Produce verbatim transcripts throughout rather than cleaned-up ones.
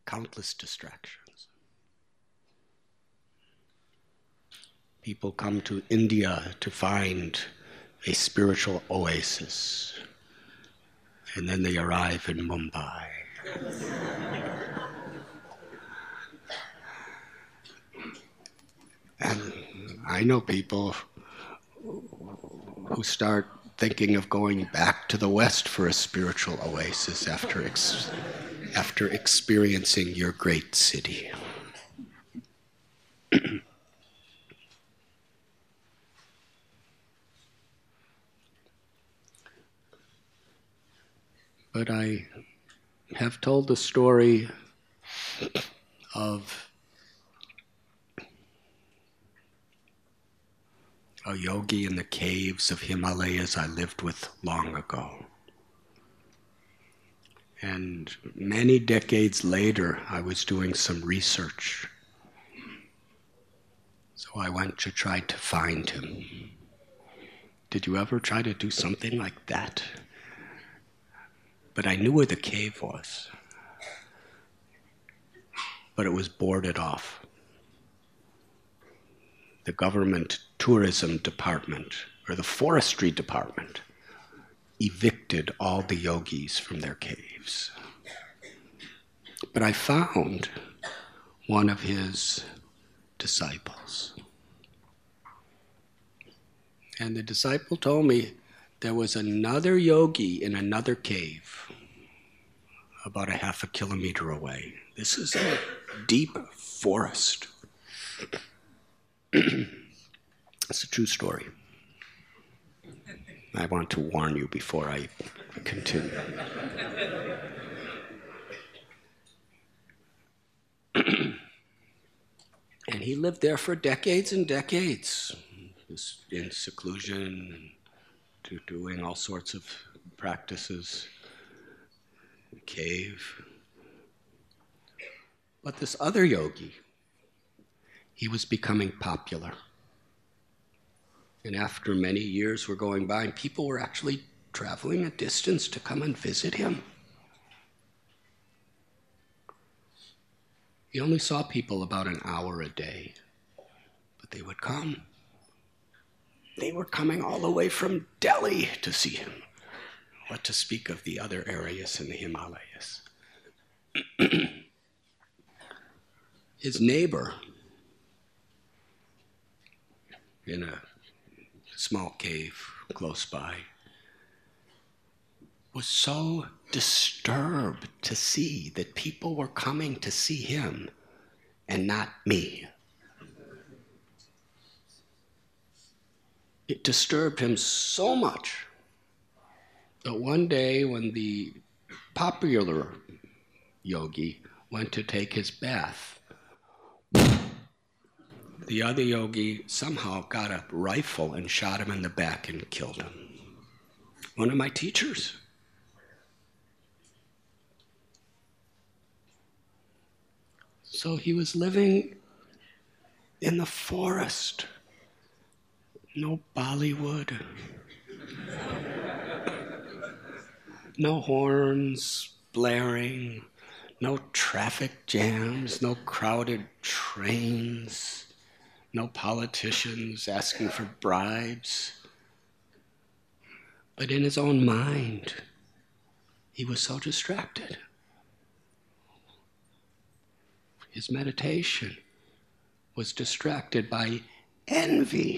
countless distractions. People come to India to find a spiritual oasis, and then they arrive in Mumbai. And I know people who start thinking of going back to the West for a spiritual oasis after ex- after experiencing your great city. But I have told the story of a yogi in the caves of Himalayas I lived with long ago. And many decades later, I was doing some research. So I went to try to find him. Did you ever try to do something like that? But I knew where the cave was. But it was boarded off. The government tourism department, or the forestry department, evicted all the yogis from their caves. But I found one of his disciples. And the disciple told me there was another yogi in another cave about a half a kilometer away. This is a deep forest. It's a true story. I want to warn you before I continue. And he lived there for decades and decades, just in seclusion, to doing all sorts of practices, in a cave. But this other yogi, he was becoming popular. And after many years were going by, and people were actually traveling a distance to come and visit him. He only saw people about an hour a day, but they would come. They were coming all the way from Delhi to see him. What to speak of the other areas in the Himalayas. His neighbor, in a small cave close by, was so disturbed to see that people were coming to see him and not me. It disturbed him so much that one day when the popular yogi went to take his bath, the other yogi somehow got a rifle and shot him in the back and killed him. One of my teachers. So he was living in the forest. No Bollywood. No horns blaring. No traffic jams. No crowded trains. No politicians asking for bribes. But in his own mind, he was so distracted. His meditation was distracted by envy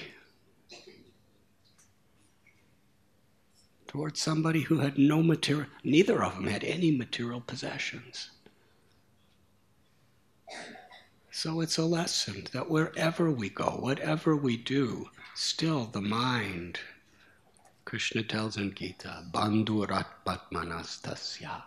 towards somebody who had no material, neither of them had any material possessions. So it's a lesson that wherever we go, whatever we do, still the mind, Krishna tells in Gita, bandhurat patmanastasya.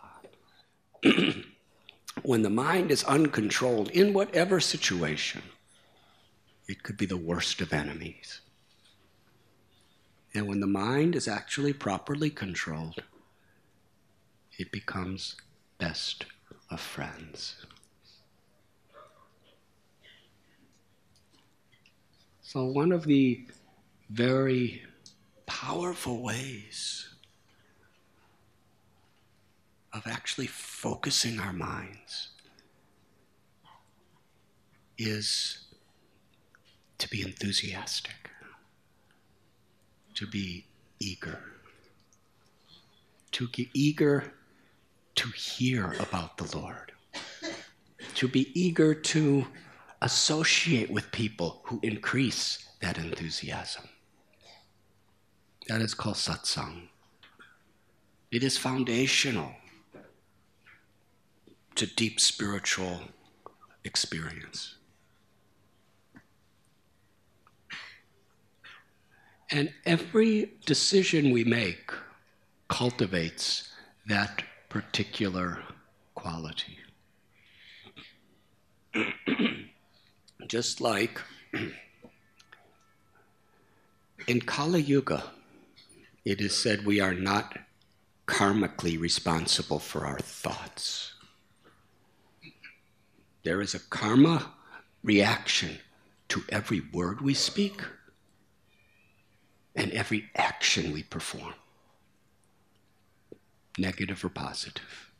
When the mind is uncontrolled in whatever situation, it could be the worst of enemies. And when the mind is actually properly controlled, it becomes best of friends. So one of the very powerful ways of actually focusing our minds is to be enthusiastic, to be eager, to be eager to hear about the Lord, to be eager to associate with people who increase that enthusiasm. That is called satsang. It is foundational to deep spiritual experience. And every decision we make cultivates that particular quality. Just like in Kali Yuga, it is said we are not karmically responsible for our thoughts. There is a karma reaction to every word we speak and every action we perform, negative or positive.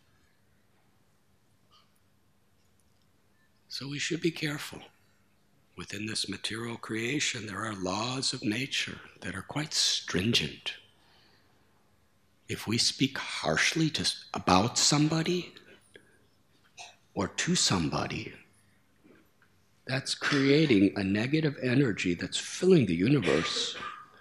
So we should be careful. Within this material creation, there are laws of nature that are quite stringent. If we speak harshly to, about somebody or to somebody, that's creating a negative energy that's filling the universe.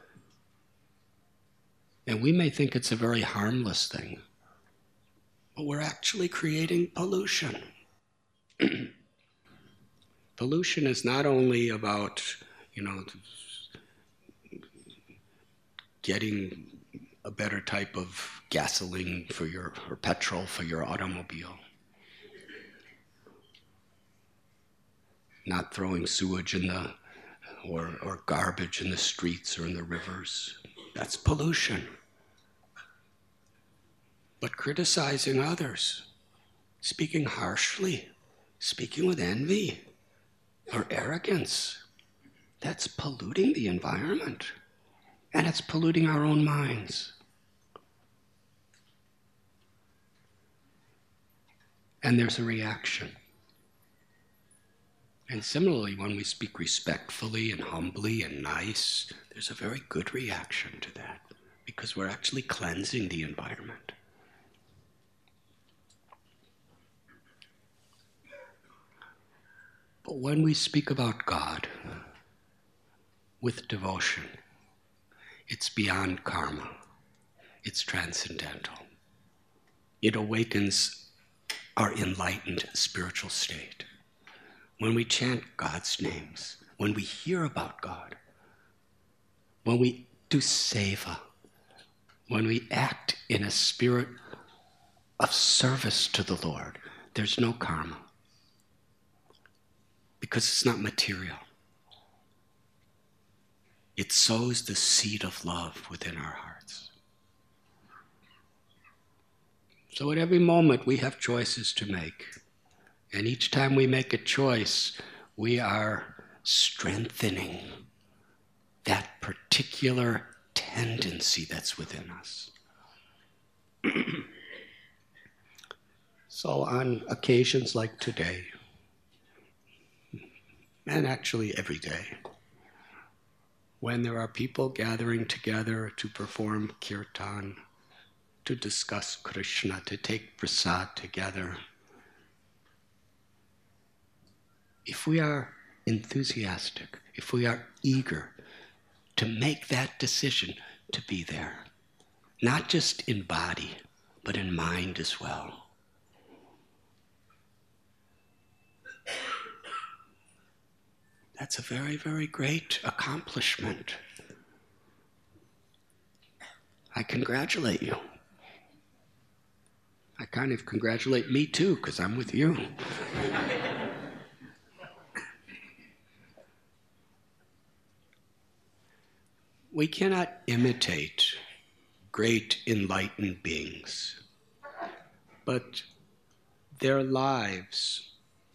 And we may think it's a very harmless thing, but we're actually creating pollution. Pollution is not only about, you know, getting a better type of gasoline for your, or petrol for your automobile. Not throwing sewage in the, or, or garbage in the streets or in the rivers. That's pollution. But criticizing others, speaking harshly, speaking with envy or arrogance, that's polluting the environment. And it's polluting our own minds. And there's a reaction. And similarly, when we speak respectfully and humbly and nice, there's a very good reaction to that, because we're actually cleansing the environment. But when we speak about God with devotion, it's beyond karma. It's transcendental. It awakens our enlightened spiritual state. When we chant God's names, when we hear about God, when we do seva, when we act in a spirit of service to the Lord, there's no karma. Because it's not material. It sows the seed of love within our hearts. So at every moment we have choices to make. And each time we make a choice, we are strengthening that particular tendency that's within us. So on occasions like today, and actually every day, when there are people gathering together to perform kirtan, to discuss Krishna, to take prasad together, if we are enthusiastic, if we are eager to make that decision to be there, not just in body, but in mind as well, that's a very, very great accomplishment. I congratulate you. I kind of congratulate me too, because I'm with you. We cannot imitate great enlightened beings, but their lives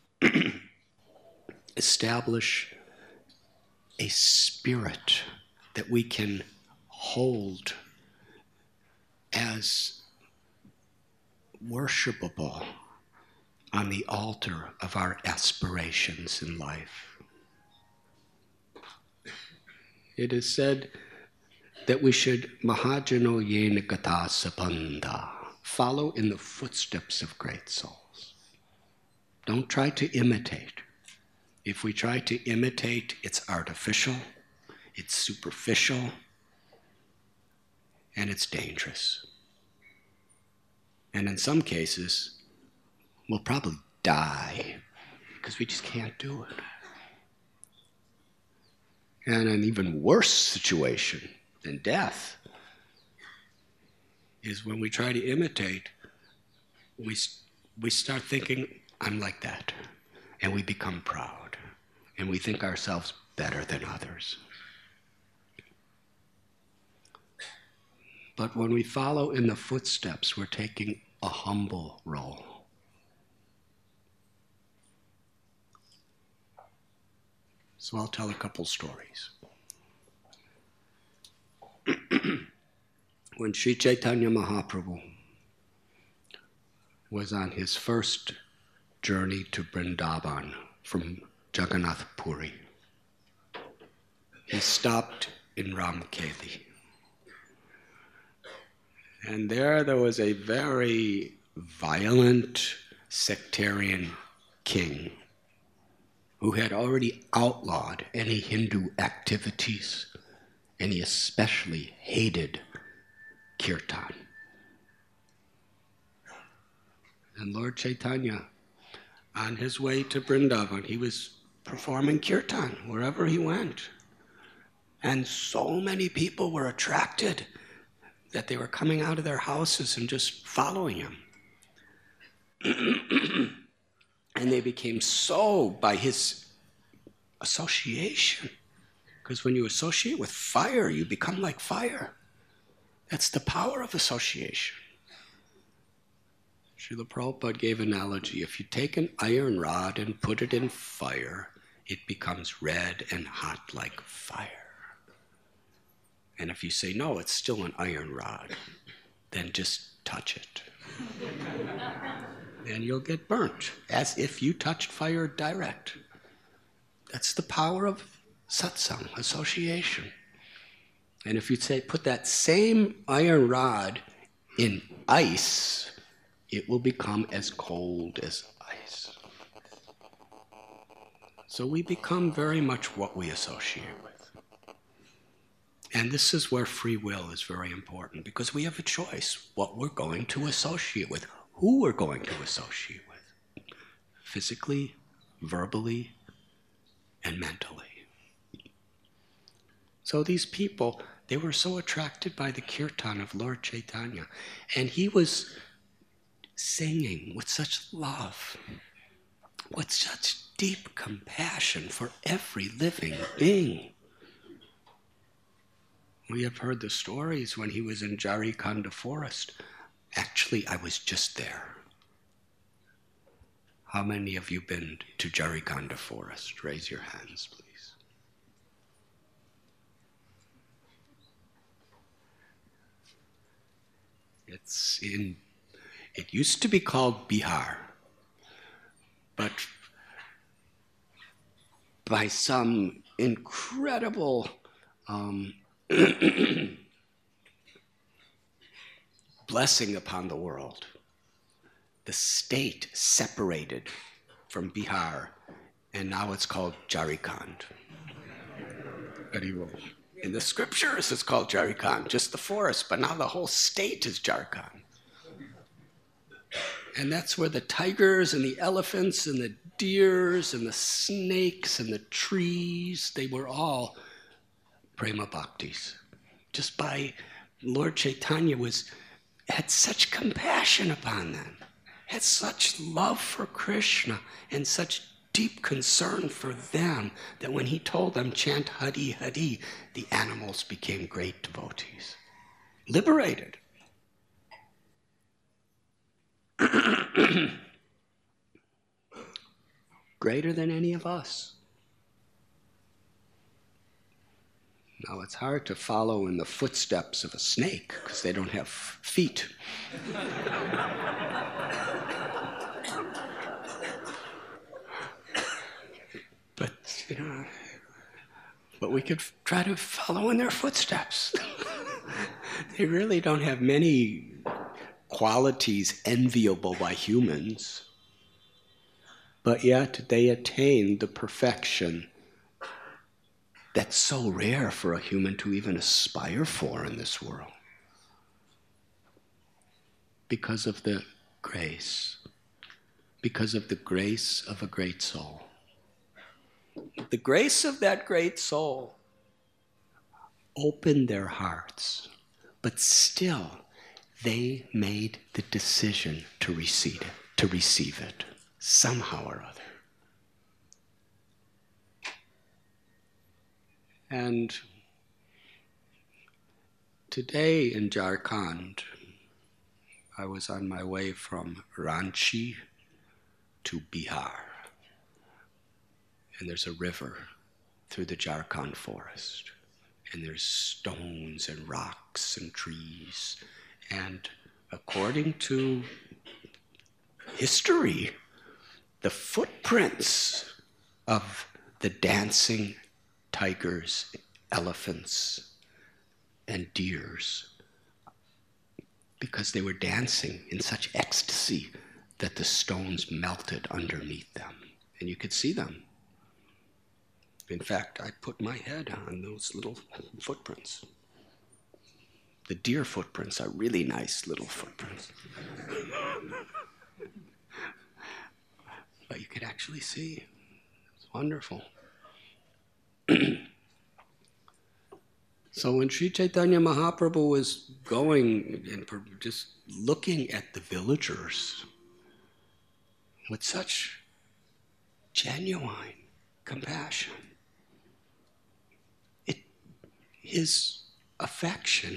establish a spirit that we can hold as worshipable on the altar of our aspirations in life. It is said that we should mahajano yena gata sabandha, follow in the footsteps of great souls. Don't try to imitate. If we try to imitate, it's artificial, it's superficial, and it's dangerous. And in some cases, we'll probably die because we just can't do it. And an even worse situation than death is when we try to imitate, we, we start thinking, I'm like that. And we become proud. And we think ourselves better than others. But when we follow in the footsteps, we're taking a humble role. So I'll tell a couple stories. When Sri Chaitanya Mahaprabhu was on his first journey to Vrindavan from Jagannath Puri, he stopped in Ramkeli. And there there was a very violent sectarian king who had already outlawed any Hindu activities, and he especially hated kirtan. And Lord Chaitanya, on his way to Vrindavan, he was performing kirtan wherever he went. And so many people were attracted that they were coming out of their houses and just following him. And they became so by his association. Because when you associate with fire, you become like fire. That's the power of association. Srila Prabhupada gave an analogy. If you take an iron rod and put it in fire, it becomes red and hot like fire. And if you say, no, it's still an iron rod, then just touch it. And you'll get burnt, as if you touched fire direct. That's the power of satsang, association. And if you say, put that same iron rod in ice, it will become as cold as ice. So we become very much what we associate with. And this is where free will is very important, because we have a choice what we're going to associate with, who we're going to associate with, physically, verbally, and mentally. So these people, they were so attracted by the kirtan of Lord Chaitanya, and he was singing with such love, with such deep compassion for every living being. We have heard the stories when he was in Jarikhanda forest. Actually, I was just there. How many of you been to Jarikhanda forest? Raise your hands, please. It's in, it used to be called Bihar, but by some incredible um, blessing upon the world, the state separated from Bihar, and now it's called Jharkhand. In the scriptures, it's called Jharkhand, just the forest, but now the whole state is Jharkhand. And that's where the tigers and the elephants and the deers and the snakes and the trees, they were all prema bhaktis. Just by Lord Chaitanya was had such compassion upon them, had such love for Krishna and such deep concern for them that when he told them chant Hari Hari, the animals became great devotees, liberated. Greater than any of us. Now, it's hard to follow in the footsteps of a snake because they don't have feet. you know, but we could try to follow in their footsteps. They really don't have many qualities enviable by humans, but yet they attain the perfection that's so rare for a human to even aspire for in this world, because of the grace, because of the grace of a great soul. The grace of that great soul opened their hearts, but still they made the decision to receive it, to receive it, somehow or other. And today in Jharkhand, I was on my way from Ranchi to Bihar. And there's a river through the Jharkhand forest. And there's stones and rocks and trees. And according to history, the footprints of the dancing tigers, elephants, and deers, because they were dancing in such ecstasy that the stones melted underneath them. And you could see them. In fact, I put my head on those little footprints. The deer footprints are really nice little footprints. But you could actually see. It's wonderful. So when Sri Chaitanya Mahaprabhu was going and just looking at the villagers with such genuine compassion, it, his affection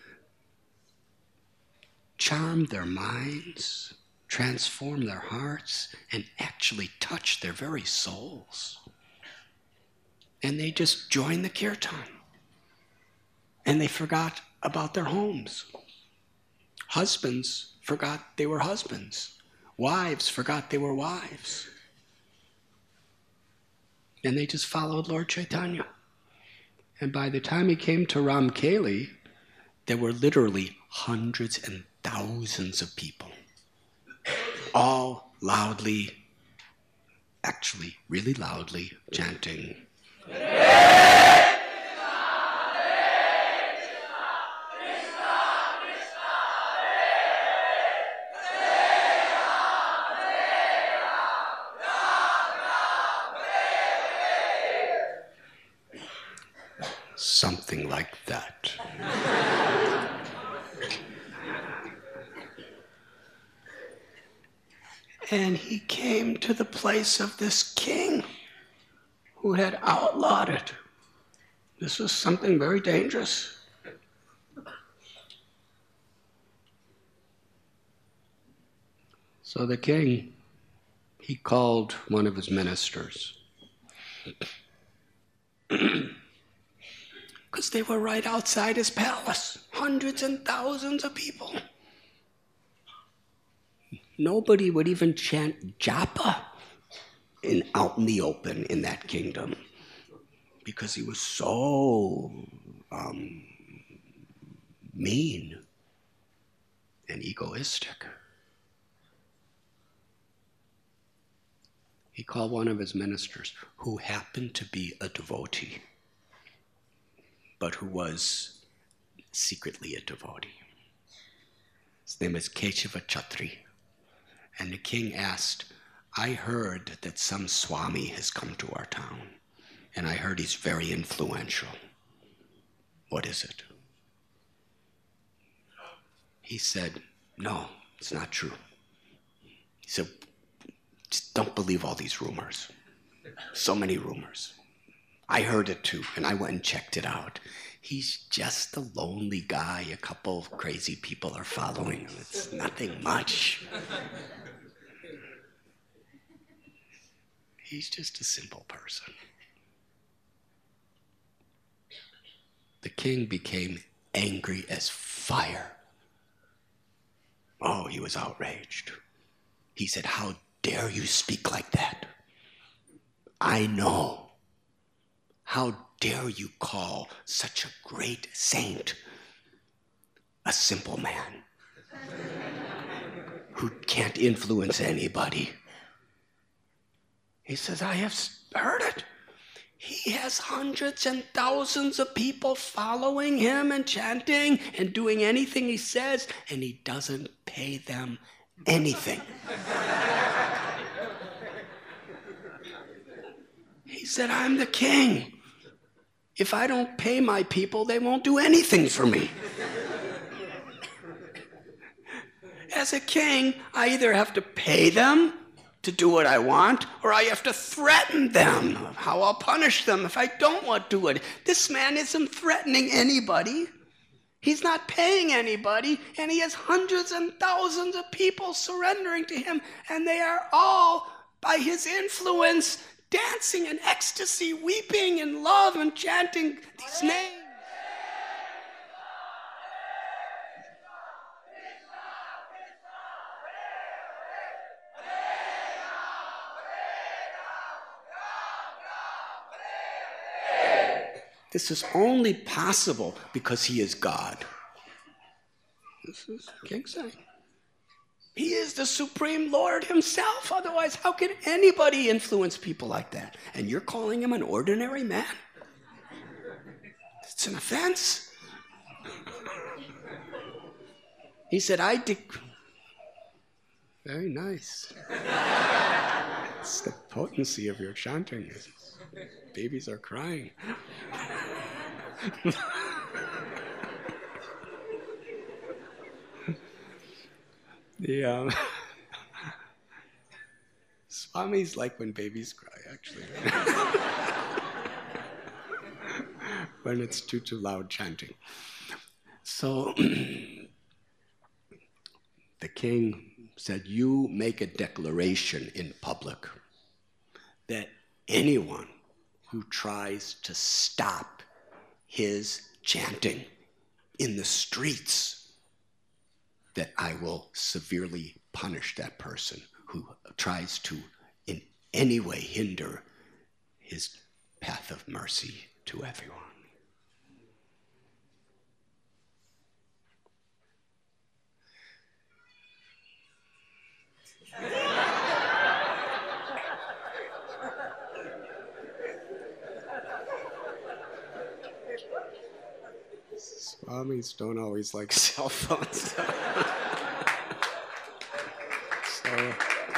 charmed their minds, transformed their hearts, and actually touched their very souls. And they just joined the kirtan. And they forgot about their homes. Husbands forgot they were husbands. Wives forgot they were wives. And they just followed Lord Chaitanya. And by the time he came to Ramkeli, there were literally hundreds and thousands of people, all loudly, actually really loudly, chanting, something like that. And he came to the place of this king who had outlawed it. This was something very dangerous. So the king, he called one of his ministers. Because they were right outside his palace, hundreds and thousands of people. Nobody would even chant japa in, out in the open in that kingdom, because he was so um, mean and egoistic. He called one of his ministers, who happened to be a devotee, but who was secretly a devotee. His name is Keshava Chatri. And the king asked, I heard that some Swami has come to our town, and I heard he's very influential. What is it? He said, no, it's not true. He said, just don't believe all these rumors. So many rumors. I heard it too, and I went and checked it out. He's just a lonely guy. A couple of crazy people are following him. It's nothing much. He's just a simple person. The king became angry as fire. Oh, he was outraged. He said, how dare you speak like that? I know How dare you call such a great saint a simple man who can't influence anybody? He says, I have heard it. He has hundreds and thousands of people following him and chanting and doing anything he says, and he doesn't pay them anything. He said, I'm the king. If I don't pay my people, they won't do anything for me. As a king, I either have to pay them to do what I want, or I have to threaten them how I'll punish them if I don't want to do it. This man isn't threatening anybody. He's not paying anybody, and he has hundreds and thousands of people surrendering to him, and they are all, by his influence, dancing in ecstasy, weeping in love, and chanting these names. This is only possible because he is God. This is King saying. He is the Supreme Lord himself. Otherwise, how can anybody influence people like that? And you're calling him an ordinary man? It's an offense. He said, I dec... Very nice. It's the potency of your chanting. Babies are crying. the um, Swami's like when babies cry, actually. When it's too, too loud chanting. So the king said, you make a declaration in public that anyone who tries to stop his chanting in the streets, that I will severely punish that person who tries to in any way hinder his path of mercy to everyone. Swamis don't always like cell phones. So,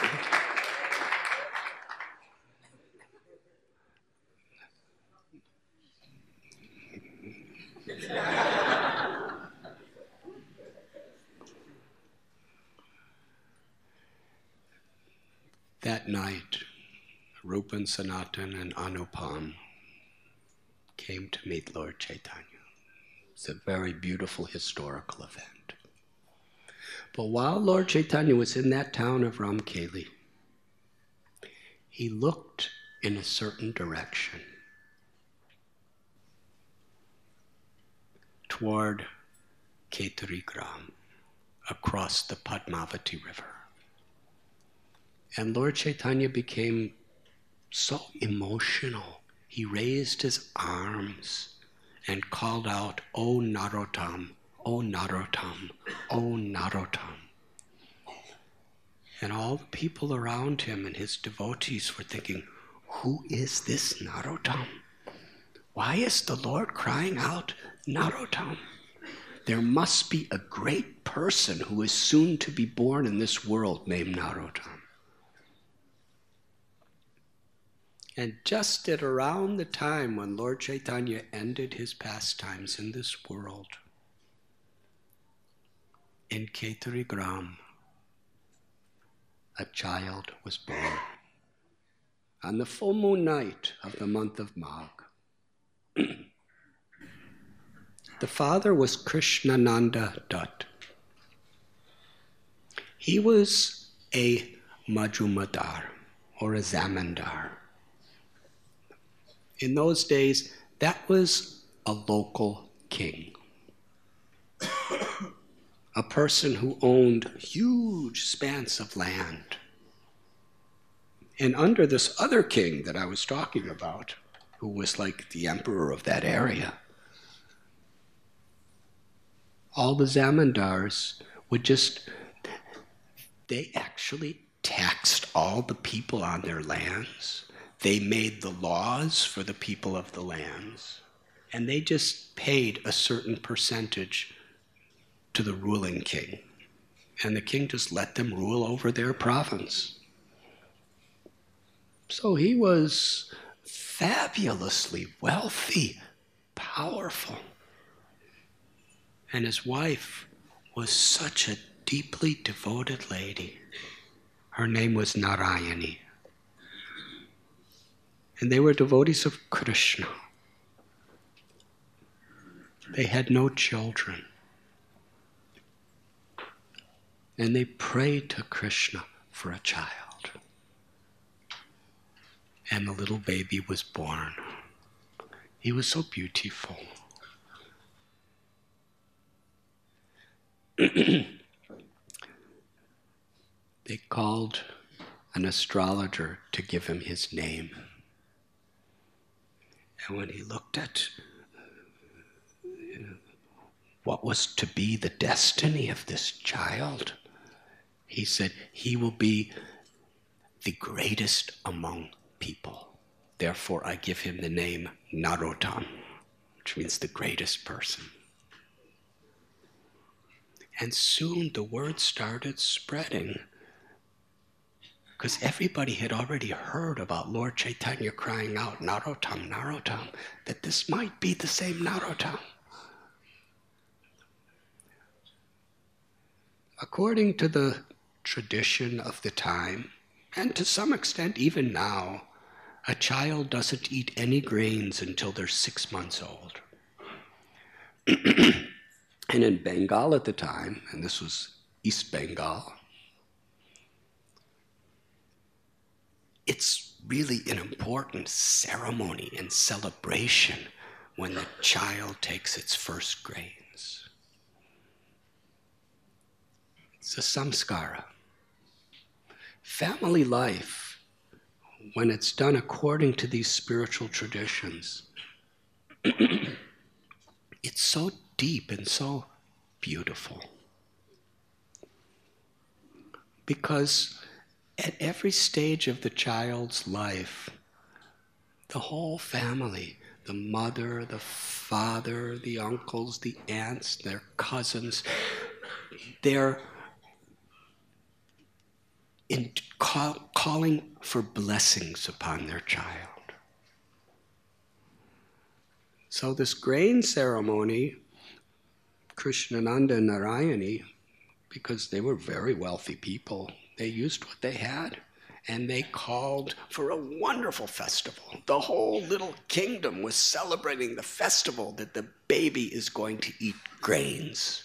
that night, Rupan Sanatan and Anupam came to meet Lord Chaitanya. It's a very beautiful historical event. But while Lord Chaitanya was in that town of Ramkeli, he looked in a certain direction toward Ketarigram, across the Padmavati River. And Lord Chaitanya became so emotional. He raised his arms and called out, O Narottam, O Narottam, O Narottam. And all the people around him and his devotees were thinking, who is this Narottam? Why is the Lord crying out, Narottam? There must be a great person who is soon to be born in this world named Narottam. And just at around the time when Lord Chaitanya ended his pastimes in this world, in Ketarigram, a child was born. On the full moon night of the month of Magh. The father was Krishnananda Dutt. He was a Majumadar, or a Zamindar. In those days, that was a local king. A person who owned huge expanse of land. And under this other king that I was talking about, who was like the emperor of that area. All the zamindars would just, they actually taxed all the people on their lands. They made the laws for the people of the lands. And they just paid a certain percentage to the ruling king. And the king just let them rule over their province. So he was fabulously wealthy, powerful. And his wife was such a deeply devoted lady. Her name was Narayani. And they were devotees of Krishna. They had no children. And they prayed to Krishna for a child. And the little baby was born. He was so beautiful. They called an astrologer to give him his name. And when he looked at you know, what was to be the destiny of this child, he said, he will be the greatest among people. Therefore, I give him the name Narottam, which means the greatest person. And soon the word started spreading, because everybody had already heard about Lord Chaitanya crying out, Narottam, Narottam, that this might be the same Narottam. According to the tradition of the time, and to some extent even now, a child doesn't eat any grains until they're six months old. And in Bengal at the time, and this was East Bengal, it's really an important ceremony and celebration when the child takes its first grains. It's a samskara. Family life, when it's done according to these spiritual traditions, it's so deep and so beautiful. Because at every stage of the child's life, the whole family, the mother, the father, the uncles, the aunts, their cousins, they're in call, calling for blessings upon their child. So this grain ceremony, Krishnananda and Narayani, because they were very wealthy people, they used what they had, and they called for a wonderful festival. The whole little kingdom was celebrating the festival that the baby is going to eat grains.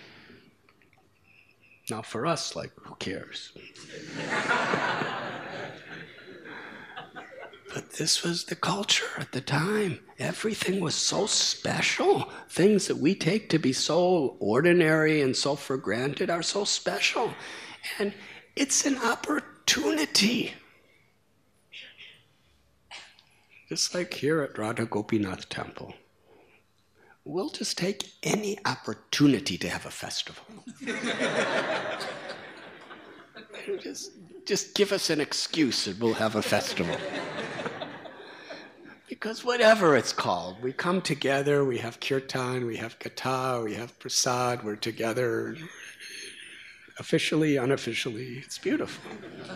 Now for us, like, who cares? But this was the culture at the time. Everything was so special. Things that we take to be so ordinary and so for granted are so special. And it's an opportunity. Just like here at Radha Gopinath Temple. We'll just take any opportunity to have a festival. just, just give us an excuse and we'll have a festival. Because whatever it's called, we come together, we have kirtan, we have katha, we have prasad, we're together officially, unofficially, it's beautiful.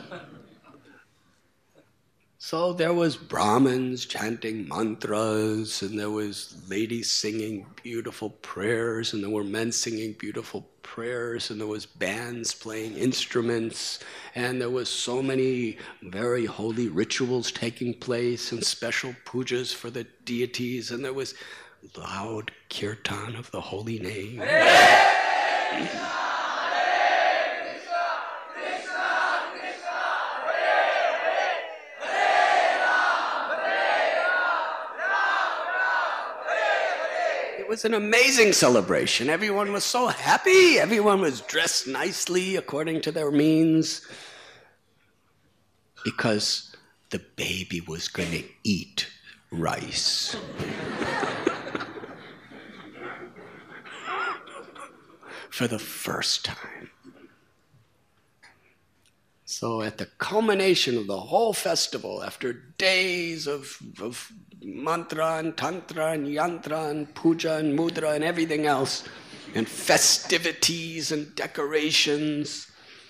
So there was Brahmins chanting mantras, and there was ladies singing beautiful prayers, and there were men singing beautiful prayers, and there was bands playing instruments, and there was so many very holy rituals taking place, and special pujas for the deities, and there was loud kirtan of the holy name. It was an amazing celebration. Everyone was so happy. Everyone was dressed nicely according to their means. Because the baby was going to eat rice. For the first time. So at the culmination of the whole festival, after days of, of mantra and tantra and yantra and puja and mudra and everything else, and festivities and decorations,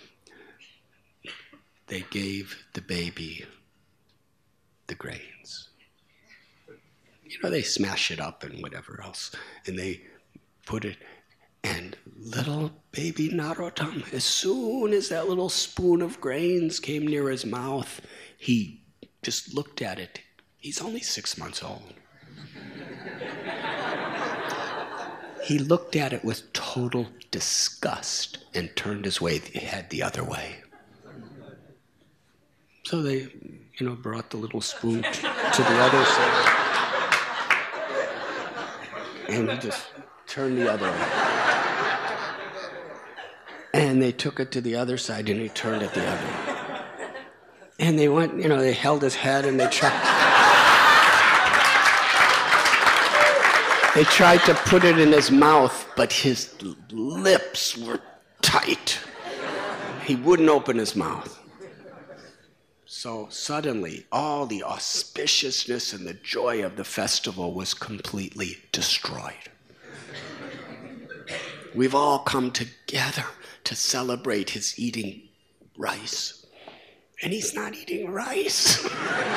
they gave the baby the grains. You know, they smash it up and whatever else, and they put it, and little baby Narottam, as soon as that little spoon of grains came near his mouth, he just looked at it. He's only six months old. He looked at it with total disgust and turned his way, head the other way. So they, you know, brought the little spoon to the other side. And he just turned the other way. And they took it to the other side and he turned it the other way. And they went, you know, they held his head and they tried... They tried to put it in his mouth, but his lips were tight. He wouldn't open his mouth. So suddenly, all the auspiciousness and the joy of the festival was completely destroyed. We've all come together to celebrate his eating rice. And he's not eating rice.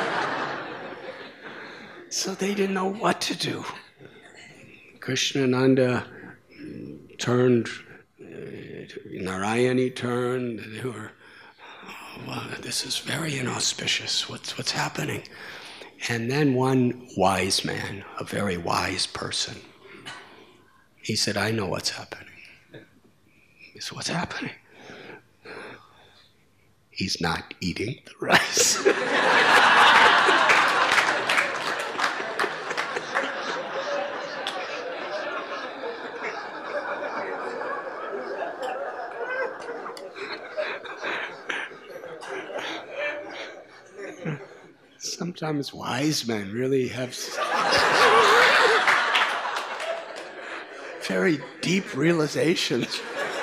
So they didn't know what to do. Krishnananda turned, uh, Narayani turned, they were, oh, well, this is very inauspicious, what's, what's happening? And then one wise man, a very wise person, he said, I know what's happening. He said, what's happening? He's not eating the rice. Sometimes wise men really have very deep realizations.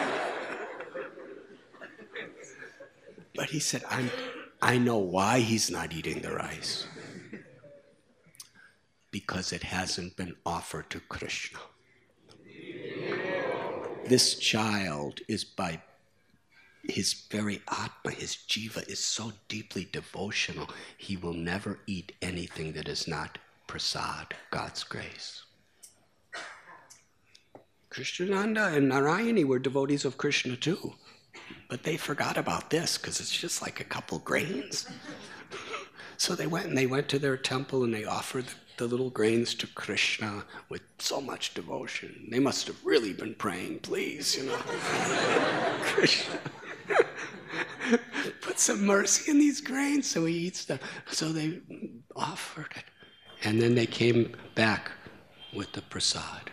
But he said, I'm, I know why he's not eating the rice. Because it hasn't been offered to Krishna. This child is by his very Atma, his Jiva is so deeply devotional, he will never eat anything that is not prasad, God's grace. Krishnananda and Narayani were devotees of Krishna too, but they forgot about this because it's just like a couple grains. So they went and they went to their temple and they offered the, the little grains to Krishna with so much devotion. They must have really been praying, please, you know. Krishna, put some mercy in these grains so he eats them. So they offered it. And then they came back with the prasad.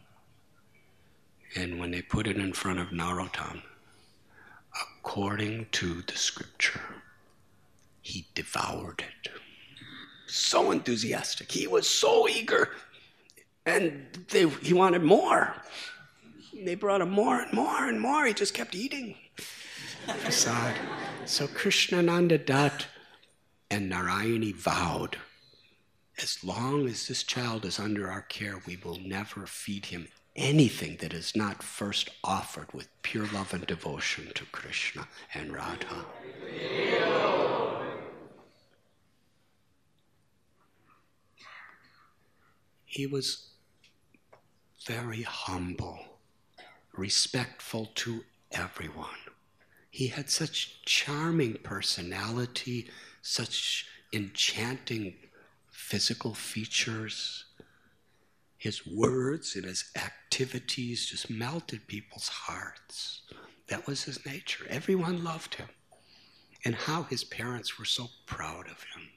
And when they put it in front of Narottam, according to the scripture, he devoured it. So enthusiastic. He was so eager. And they, he wanted more. They brought him more and more and more. He just kept eating. Prasad. So Krishnananda Dutt and Narayani vowed, as long as this child is under our care, we will never feed him anything that is not first offered with pure love and devotion to Krishna and Radha. He was very humble, respectful to everyone. He had such charming personality, such enchanting physical features. His words and his activities just melted people's hearts. That was his nature. Everyone loved him. And how his parents were so proud of him.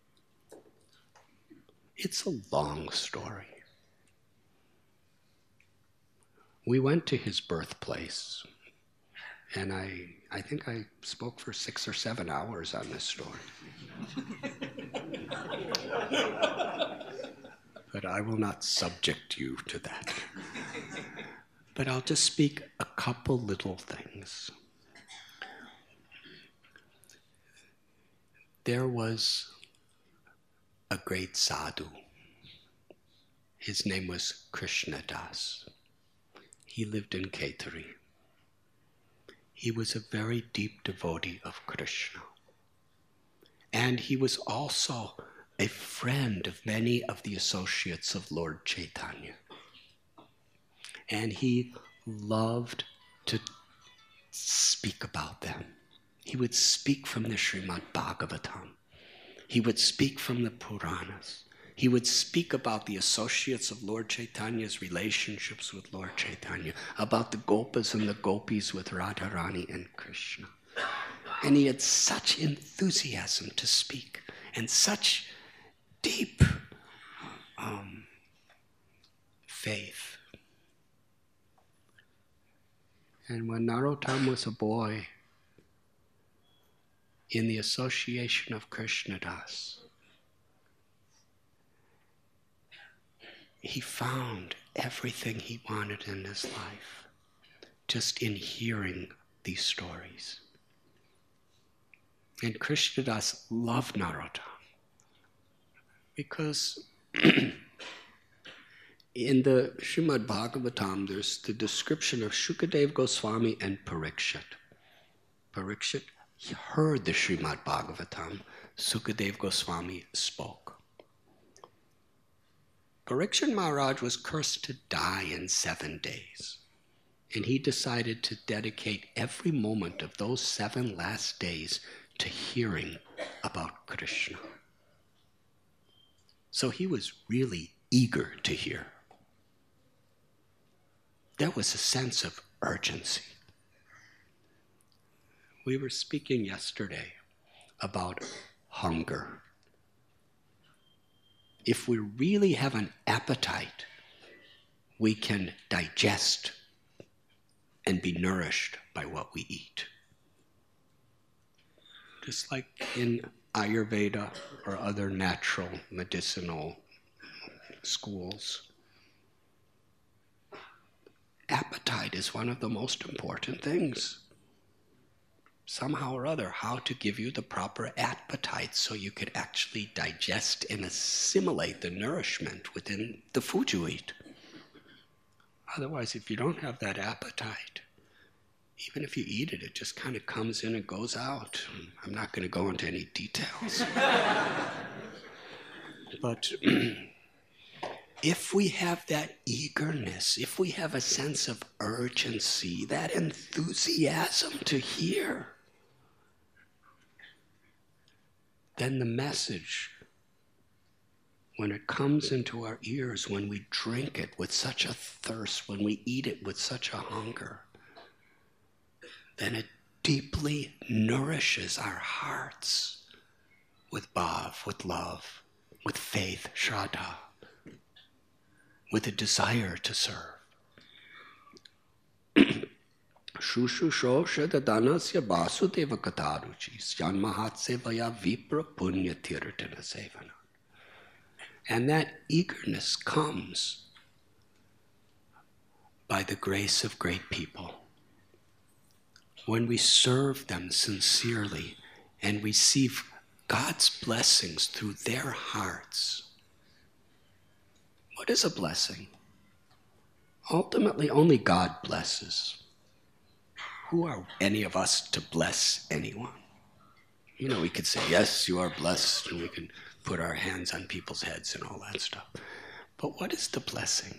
It's a long story. We went to his birthplace, and I, I think I spoke for six or seven hours on this story. but I will not subject you to that. But I'll just speak a couple little things. There was a great sadhu. His name was Krishna Das. He lived in Kaitari. He was a very deep devotee of Krishna. And he was also a friend of many of the associates of Lord Chaitanya. And he loved to speak about them. He would speak from the Srimad Bhagavatam. He would speak from the Puranas. He would speak about the associates of Lord Chaitanya's relationships with Lord Chaitanya, about the Gopas and the Gopis with Radharani and Krishna. And he had such enthusiasm to speak and such deep um, faith. And when Narottam was a boy, in the association of Krishnadas, he found everything he wanted in his life just in hearing these stories. And Krishnadas loved Narottam because in the Srimad Bhagavatam, there's the description of Shukadeva Goswami and Parikshit. Parikshit heard the Srimad Bhagavatam. Sukadeva Goswami spoke. Parikshit Maharaj was cursed to die in seven days. And he decided to dedicate every moment of those seven last days to hearing about Krishna. So he was really eager to hear. There was a sense of urgency. We were speaking yesterday about hunger. If we really have an appetite, we can digest and be nourished by what we eat. Just like in Ayurveda or other natural medicinal schools, appetite is one of the most important things. Somehow or other, how to give you the proper appetite so you could actually digest and assimilate the nourishment within the food you eat. Otherwise, if you don't have that appetite, even if you eat it, it just kind of comes in and goes out. I'm not going to go into any details. But if we have that eagerness, if we have a sense of urgency, that enthusiasm to hear, then the message, when it comes into our ears, when we drink it with such a thirst, when we eat it with such a hunger, then it deeply nourishes our hearts with bhav, with love, with faith, shraddha, with a desire to serve. Shushusho shadadanasya vasudeva kataruchi syanmahatsevaya vipra punya tirtana sevana. And that eagerness comes by the grace of great people. When we serve them sincerely and receive God's blessings through their hearts. What is a blessing? Ultimately, only God blesses. Who are any of us to bless anyone? You know, we could say, yes, you are blessed, and we can put our hands on people's heads and all that stuff. But what is the blessing?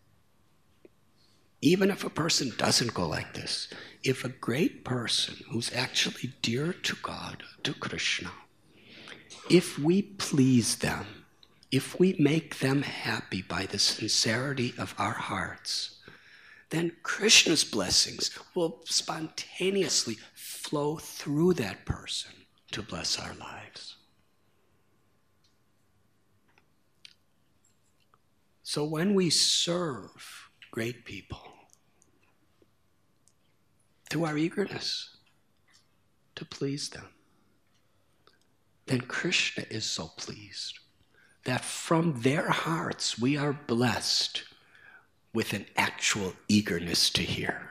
Even if a person doesn't go like this, if a great person who's actually dear to God, to Krishna, if we please them, if we make them happy by the sincerity of our hearts, then Krishna's blessings will spontaneously flow through that person to bless our lives. So when we serve great people, through our eagerness to please them, then Krishna is so pleased. that from their hearts we are blessed with an actual eagerness to hear.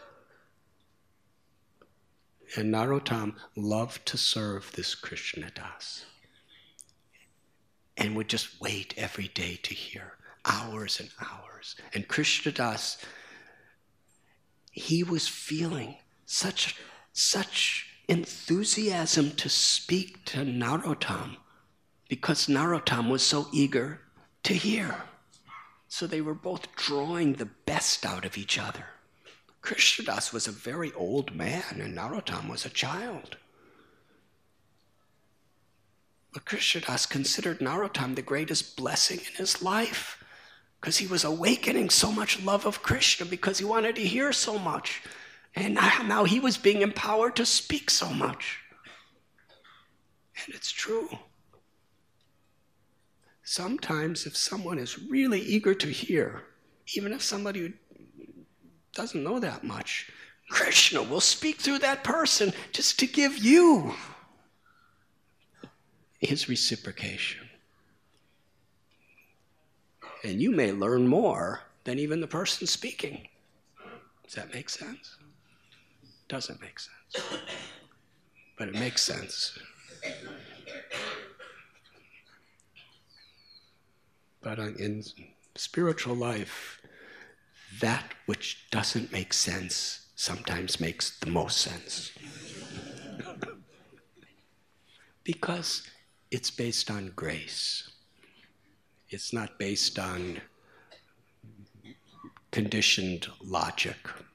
And Narottam loved to serve this Krishna Das and would just wait every day to hear, hours and hours. And Krishna Das, he was feeling such, such enthusiasm to speak to Narottam because Narottam was so eager to hear. So they were both drawing the best out of each other. Krishna Das was a very old man and Narottam was a child. But Krishna Das considered Narottam the greatest blessing in his life because he was awakening so much love of Krishna because he wanted to hear so much. And now he was being empowered to speak so much. And it's true. Sometimes if someone is really eager to hear, even if somebody doesn't know that much, Krishna will speak through that person just to give you his reciprocation. And you may learn more than even the person speaking. Does that make sense? Doesn't make sense. But it makes sense. But in spiritual life, that which doesn't make sense sometimes makes the most sense. Because it's based on grace. It's not based on conditioned logic.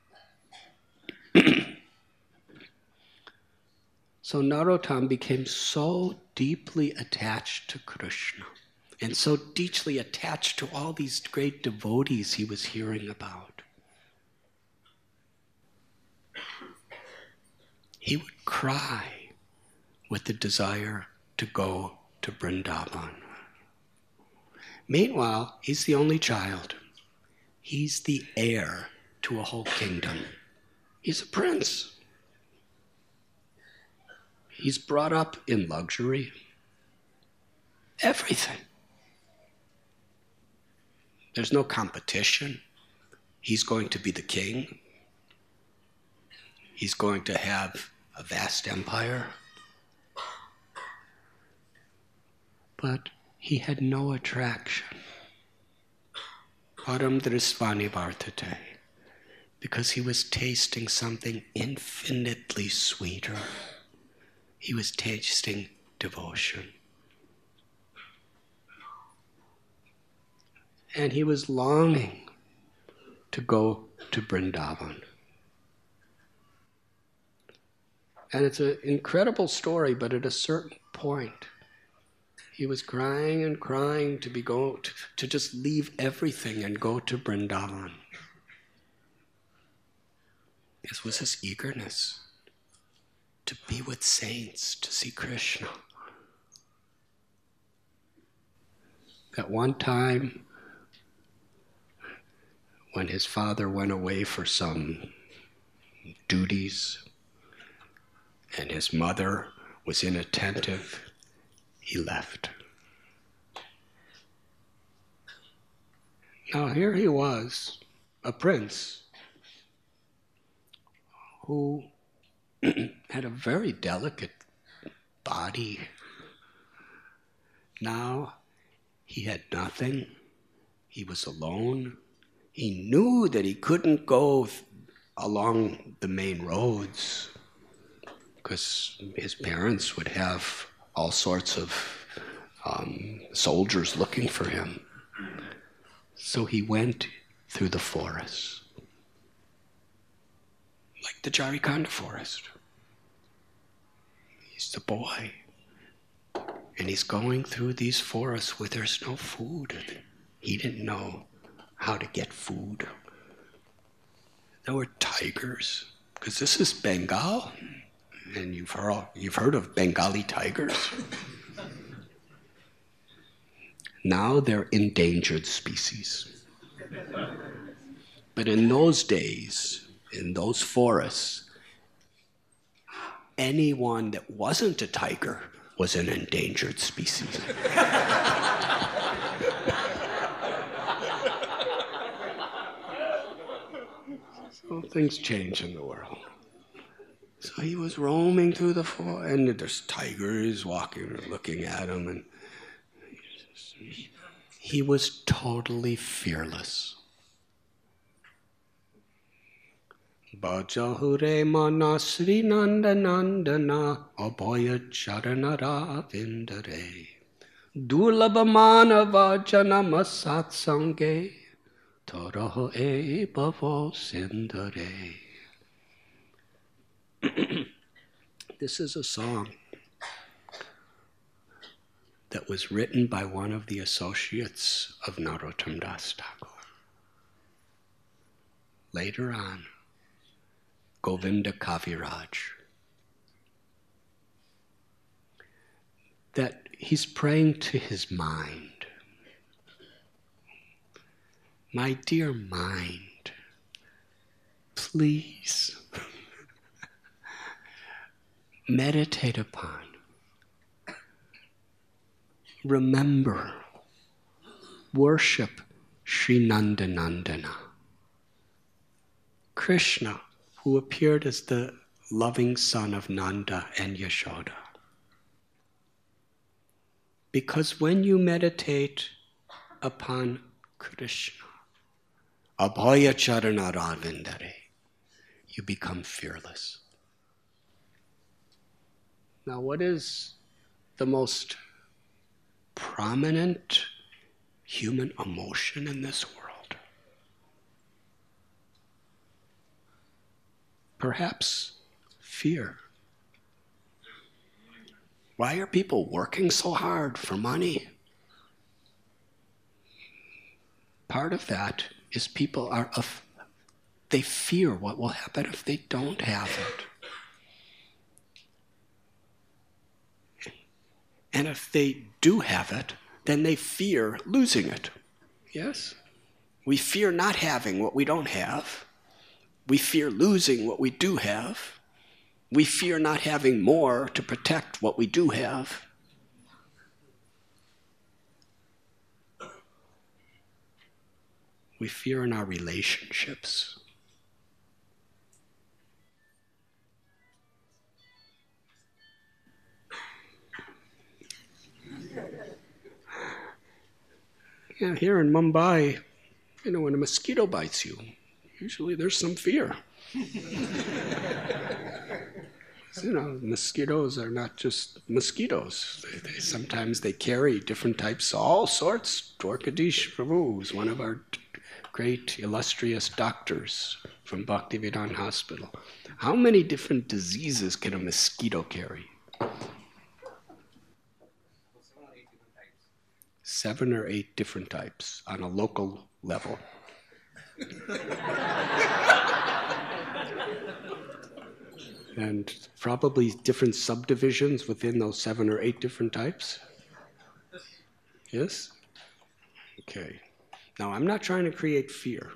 So Narottam became so deeply attached to Krishna and so deeply attached to all these great devotees he was hearing about. He would cry with the desire to go to Vrindavan. Meanwhile, he's the only child. He's the heir to a whole kingdom. He's a prince. He's brought up in luxury. Everything. There's no competition. He's going to be the king. He's going to have a vast empire. But he had no attraction. Param Drisvani Vartate. Because he was tasting something infinitely sweeter. He was tasting devotion. And he was longing to go to Vrindavan. And it's an incredible story, but at a certain point, he was crying and crying to be go to, to just leave everything and go to Vrindavan. This was his eagerness to be with saints, to see Krishna. At one time, when his father went away for some duties and his mother was inattentive, he left. Now here he was, a prince, who had a very delicate body. Now he had nothing. He was alone. He knew that he couldn't go along the main roads because his parents would have all sorts of um, soldiers looking for him. So he went through the forest, like the Jarikhanda forest. He's the boy, and he's going through these forests where there's no food. He didn't know how to get food. There were tigers, because this is Bengal, and you've heard, you've heard of Bengali tigers. Now they're endangered species. But in those days, in those forests, anyone that wasn't a tiger was an endangered species. something's changed in the world. So he was roaming through the forest, and there's tigers walking, looking at him, and he was totally fearless. Bajahure mana Sri Nanda Nandana Abhaya Charanara Vindare Dulabhamana Vajanama Satsange Taraho E Bhavo Sindare. This is a song that was written by one of the associates of Narottam Das Thakur. Later on, Govinda Kaviraj. That he's praying to his mind. My dear mind, please meditate upon, remember, worship Sri Nanda Nandana, Krishna, who appeared as the loving son of Nanda and Yashoda. Because when you meditate upon Krishna, Abhaya Charana Ravindare, you become fearless. Now, what is the most prominent human emotion in this world? Perhaps fear. Why are people working so hard for money? Part of that is people are, af- they fear what will happen if they don't have it. And if they do have it, then they fear losing it. Yes? We fear not having what we don't have. We fear losing what we do have. We fear not having more to protect what we do have. We fear in our relationships. Yeah, here in Mumbai, you know, when a mosquito bites you, usually there's some fear. You know, mosquitoes are not just mosquitoes. They, they, sometimes they carry different types, all sorts. Dwarkadish Prabhu is one of our t- great illustrious doctors from Bhaktivedanta Hospital. How many different diseases can a mosquito carry? Seven or eight different types on a local level. And probably different subdivisions within those seven or eight different types? Yes? Okay. Now, I'm not trying to create fear.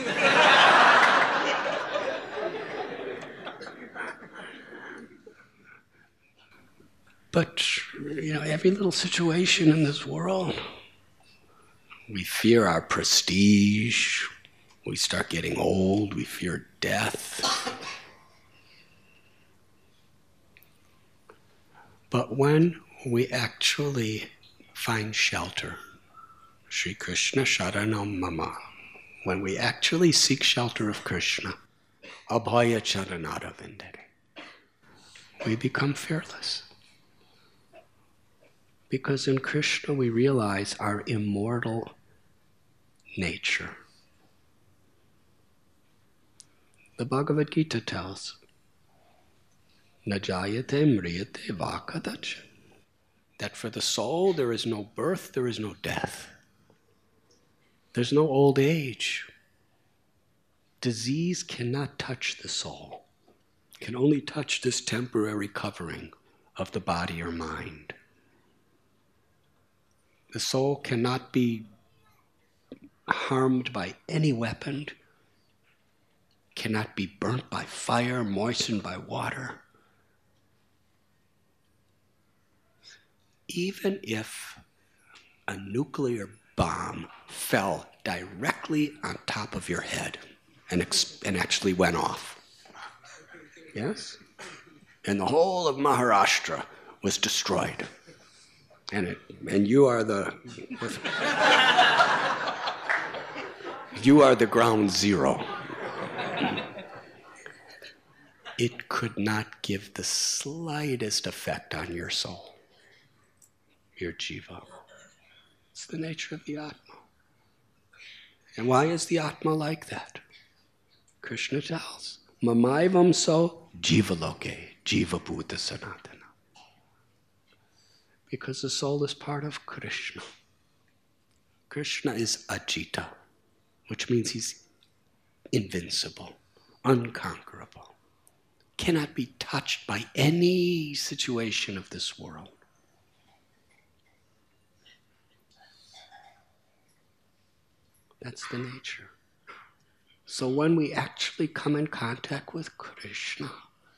But, you know, every little situation in this world, we fear our prestige, we start getting old, we fear death. But when we actually find shelter, Sri Krishna Sharanam Mama, when we actually seek shelter of Krishna, Abhaya Charanara Vindare, we become fearless. Because in Krishna we realize our immortal nature. The Bhagavad Gita tells, Najayate mriyate vakadach, that for the soul there is no birth, there is no death. There's no old age. Disease cannot touch the soul. It can only touch this temporary covering of the body or mind. The soul cannot be harmed by any weapon, cannot be burnt by fire, moistened by water. Even if a nuclear bomb fell directly on top of your head and, ex- and actually went off. Yes? And the whole of Maharashtra was destroyed. And, it, and you are the you are the ground zero. It could not give the slightest effect on your soul, your jiva. It's the nature of the Atma. And why is the Atma like that? Krishna tells, Mamaivam so jivaloke, jiva bhuta sanatana. Because the soul is part of Krishna. Krishna is Ajita, which means he's invincible, unconquerable, cannot be touched by any situation of this world. That's the nature. So when we actually come in contact with Krishna,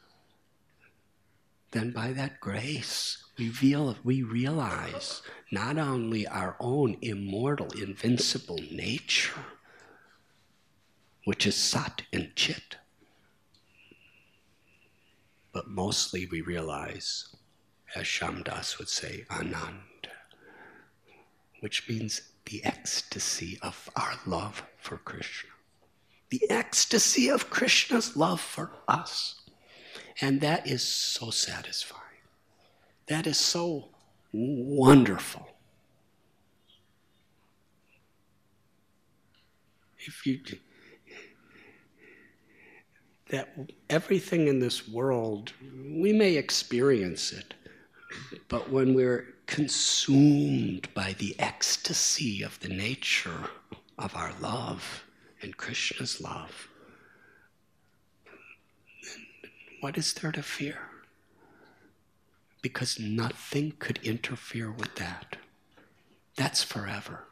then by that grace, we, feel, we realize not only our own immortal, invincible nature, which is Sat and Chit, but mostly we realize, as Shamdas would say, Anand, which means the ecstasy of our love for Krishna. The ecstasy of Krishna's love for us. And that is so satisfying. That is so wonderful. If you, that everything in this world, we may experience it, but when we're consumed by the ecstasy of the nature of our love and Krishna's love, what is there to fear? Because nothing could interfere with that. That's forever.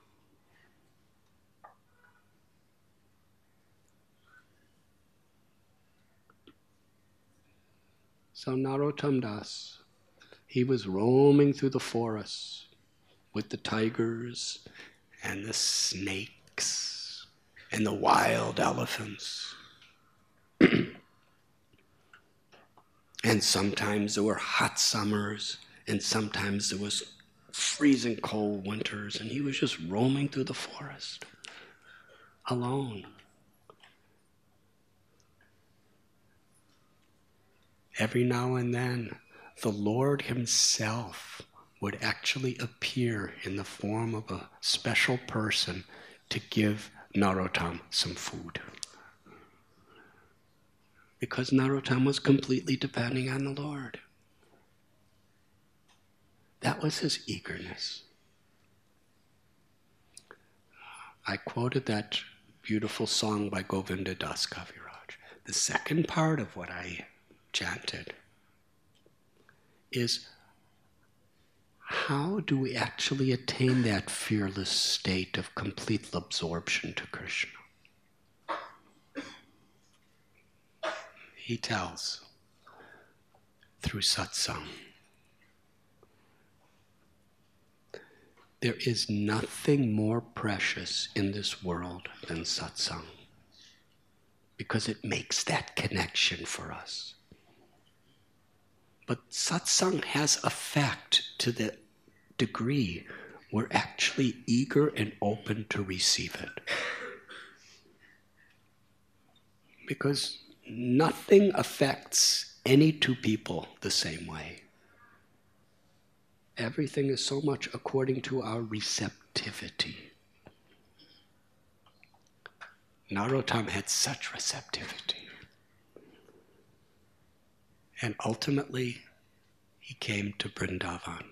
So Narottam Das, he was roaming through the forests with the tigers and the snakes and the wild elephants. And sometimes there were hot summers, and sometimes there was freezing cold winters, and he was just roaming through the forest, alone. Every now and then, the Lord himself would actually appear in the form of a special person to give Narottam some food. Because Narottam was completely depending on the Lord. That was his eagerness. I quoted that beautiful song by Govinda Das Kaviraj. The second part of what I chanted is, how do we actually attain that fearless state of complete absorption to Krishna? He tells, through satsang. There is nothing more precious in this world than satsang, because it makes that connection for us. But satsang has effect to the degree we're actually eager and open to receive it. Because nothing affects any two people the same way. Everything is so much according to our receptivity. Narottam had such receptivity. And ultimately, he came to Vrindavan.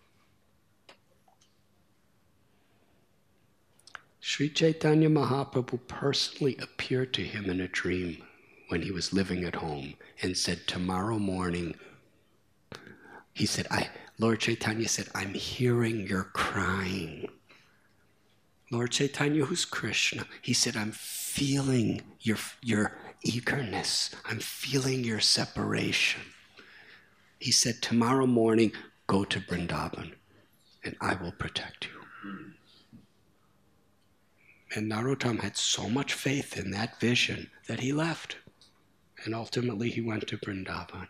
Sri Chaitanya Mahaprabhu personally appeared to him in a dream when he was living at home and said, tomorrow morning, he said, I, Lord Chaitanya said, I'm hearing your crying. Lord Chaitanya, who's Krishna? He said, I'm feeling your, your eagerness. I'm feeling your separation. He said, tomorrow morning, go to Vrindavan and I will protect you. And Narottam had so much faith in that vision that he left. And ultimately he went to Vrindavan.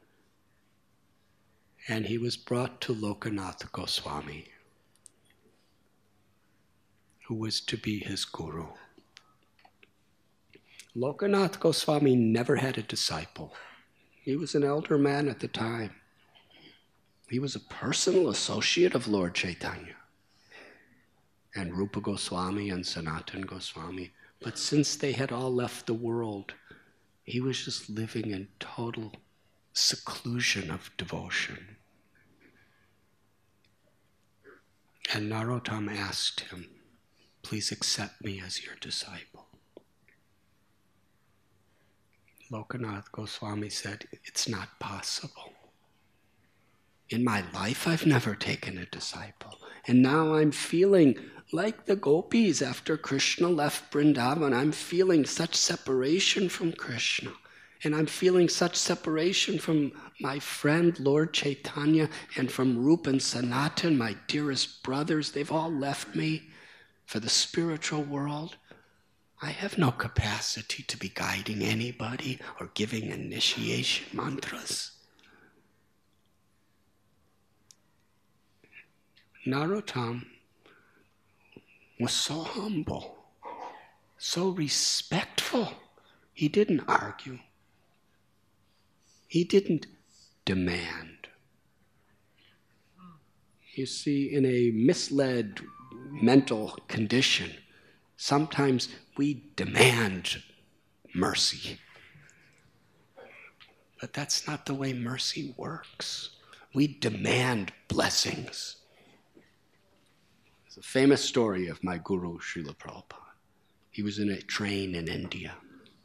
And he was brought to Lokanath Goswami, who was to be his guru. Lokanath Goswami never had a disciple. He was an elder man at the time. He was a personal associate of Lord Chaitanya and Rupa Goswami and Sanatana Goswami. But since they had all left the world, he was just living in total seclusion of devotion. And Narottam asked him, "Please accept me as your disciple." Lokanath Goswami said, "It's not possible. In my life, I've never taken a disciple. And now I'm feeling like the gopis after Krishna left Vrindavan. I'm feeling such separation from Krishna. And I'm feeling such separation from my friend Lord Chaitanya and from Rupa and Sanatan, my dearest brothers. They've all left me for the spiritual world. I have no capacity to be guiding anybody or giving initiation mantras." Narottam was so humble, so respectful. He didn't argue. He didn't demand. You see, in a misled mental condition, sometimes we demand mercy. But that's not the way mercy works. We demand blessings. There's a famous story of my guru, Srila Prabhupada. He was in a train in India.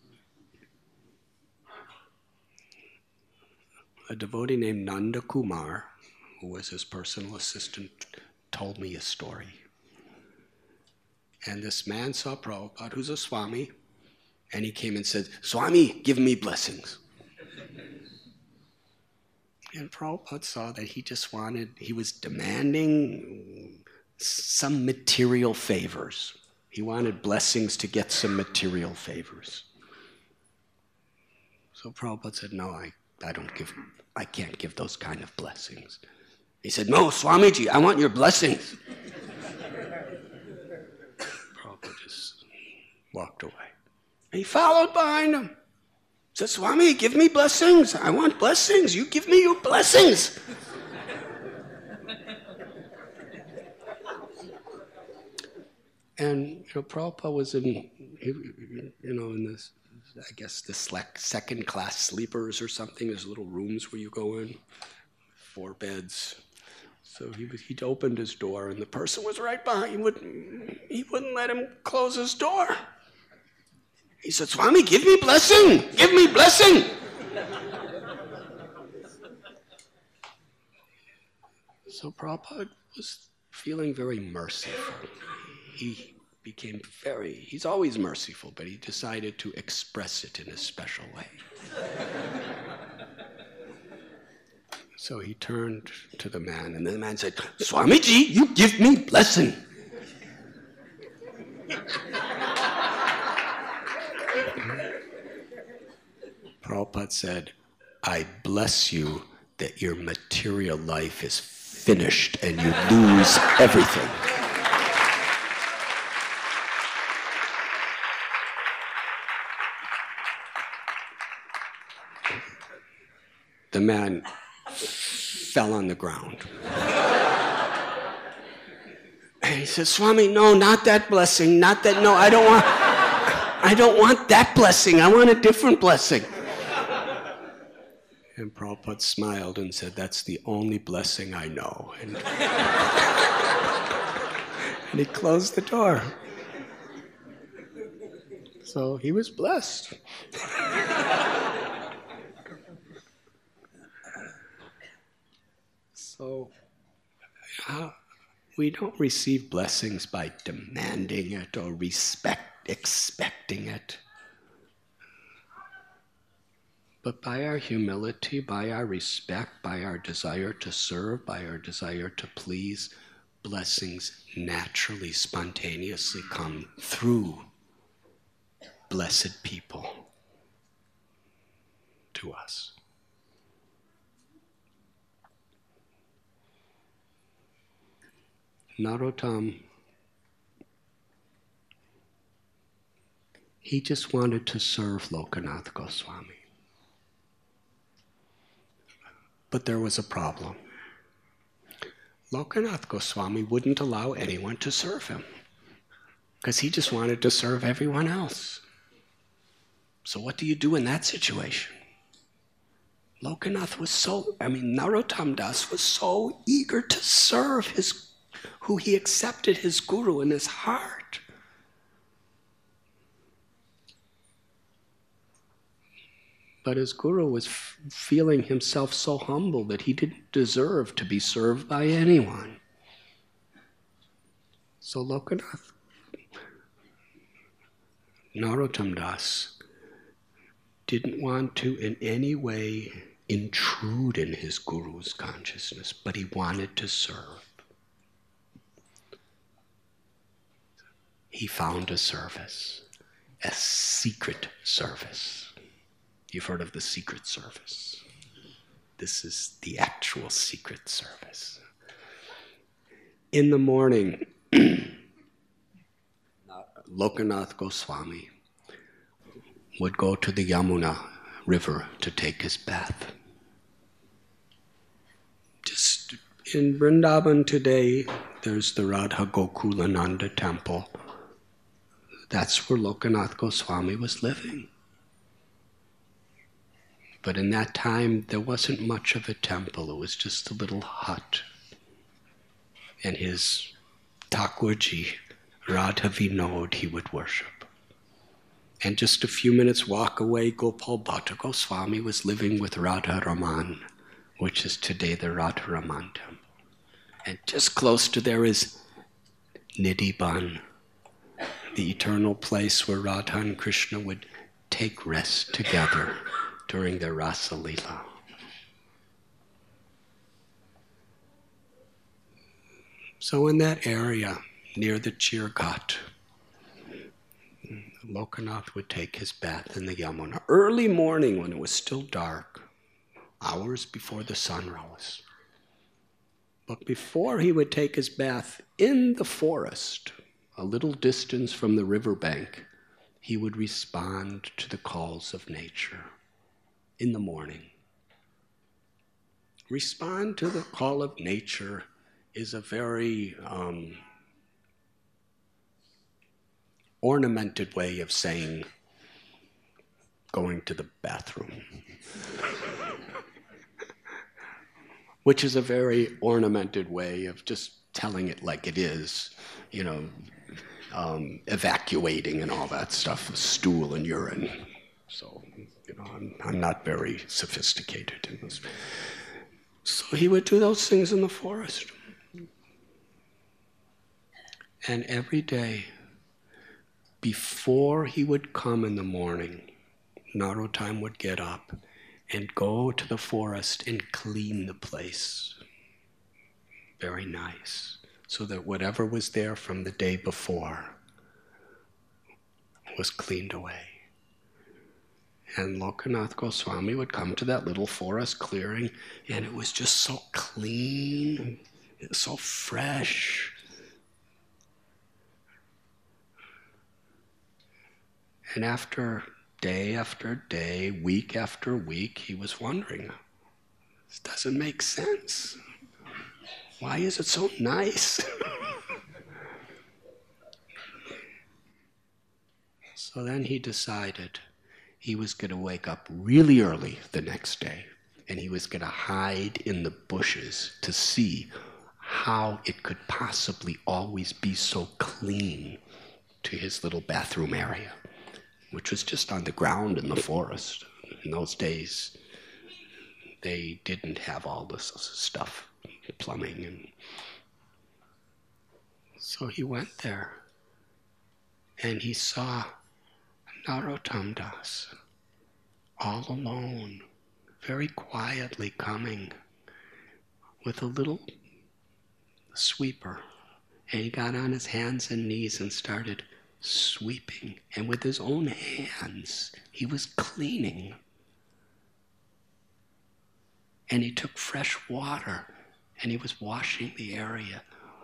A devotee named Nanda Kumar, who was his personal assistant, told me a story. And this man saw Prabhupada, who's a Swami, and he came and said, "Swami, give me blessings." And Prabhupada saw that he just wanted, he was demanding some material favors. He wanted blessings to get some material favors. So Prabhupada said, "No, I, I don't give, I can't give those kind of blessings." He said, "No, Swamiji, I want your blessings." Prabhupada just walked away. He followed behind him. Said, "Swami, give me blessings. I want blessings. You give me your blessings." And you know, Prabhupada was in, you know, in this, I guess, this like second-class sleepers or something. There's little rooms where you go in, four beds. So he was, he'd opened his door, and the person was right behind. He wouldn't, he wouldn't let him close his door. He said, "Swami, give me blessing. Give me blessing." So Prabhupada was feeling very merciful. He became very, he's always merciful, but he decided to express it in a special way. So he turned to the man, and the man said, "Swamiji, you give me blessing." Prabhupada said, "I bless you that your material life is finished and you lose everything." The man fell on the ground. And he said, "Swami, no, not that blessing, not that, no, I don't want, I don't want that blessing, I want a different blessing." And Prabhupada smiled and said, "That's the only blessing I know." And, and he closed the door. So he was blessed. So uh, we don't receive blessings by demanding it or respect, expecting it. But by our humility, by our respect, by our desire to serve, by our desire to please, blessings naturally, spontaneously come through blessed people to us. Narottam, he just wanted to serve Lokanath Goswami. But there was a problem. Lokanath Goswami wouldn't allow anyone to serve him because he just wanted to serve everyone else. So what do you do in that situation? Lokanath was so, I mean, Narottam Das was so eager to serve his, who he accepted his guru in his heart. But his guru was f- feeling himself so humble that he didn't deserve to be served by anyone. So Lokanath, Narottam Das, didn't want to in any way intrude in his guru's consciousness, but he wanted to serve. He found a service, a secret service. You've heard of the Secret Service. This is the actual Secret Service. In the morning, Lokanath Goswami would go to the Yamuna River to take his bath. Just in Vrindavan today, there's the Radha Gokulananda temple. That's where Lokanath Goswami was living. But in that time, there wasn't much of a temple. It was just a little hut. And his Thakurji, Radha Vinod, he would worship. And just a few minutes walk away, Gopal Bhatta Goswami was living with Radha Raman, which is today the Radha Raman temple. And just close to there is Nidhiban, the eternal place where Radha and Krishna would take rest together during their Rasa Leela. So in that area, near the Chirghat, Lokanath would take his bath in the Yamuna. Early morning when it was still dark, hours before the sun rose. But before he would take his bath in the forest, a little distance from the riverbank, he would respond to the calls of nature. In the morning. Respond to the call of nature is a very um, ornamented way of saying going to the bathroom. Which is a very ornamented way of just telling it like it is, you know, um, evacuating and all that stuff, stool and urine. So, you know, I'm, I'm not very sophisticated in this. So he would do those things in the forest. And every day, before he would come in the morning, Narottam would get up and go to the forest and clean the place. Very nice. So that whatever was there from the day before was cleaned away. And Lokanath Goswami would come to that little forest clearing, and it was just so clean, it was so fresh. And after day after day, week after week, he was wondering, this doesn't make sense. Why is it so nice? So then he decided he was going to wake up really early the next day, and he was going to hide in the bushes to see how it could possibly always be so clean to his little bathroom area, which was just on the ground in the forest. In those days, they didn't have all this stuff, plumbing. And so he went there, and he saw Narottam Das all alone, very quietly coming with a little sweeper, And he got on his hands and knees and started sweeping. And with his own hands, he was cleaning. And he took fresh water and he was washing the area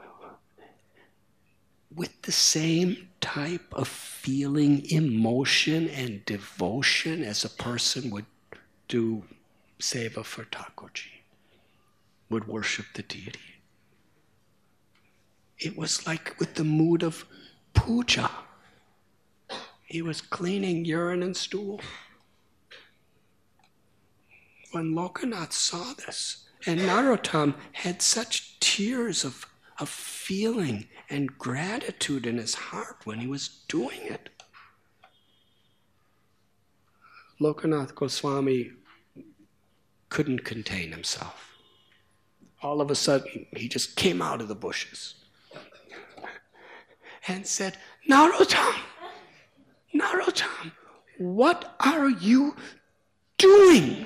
with the same type of feeling, emotion, and devotion as a person would do seva for Thakurji, would worship the deity. It was like with the mood of puja. He was cleaning urine and stool. When Lokanath saw this, and Narottam had such tears of, of feeling and gratitude in his heart when he was doing it. Lokanath Goswami couldn't contain himself. All of a sudden, he just came out of the bushes and said, Narottam, Narottam, what are you doing?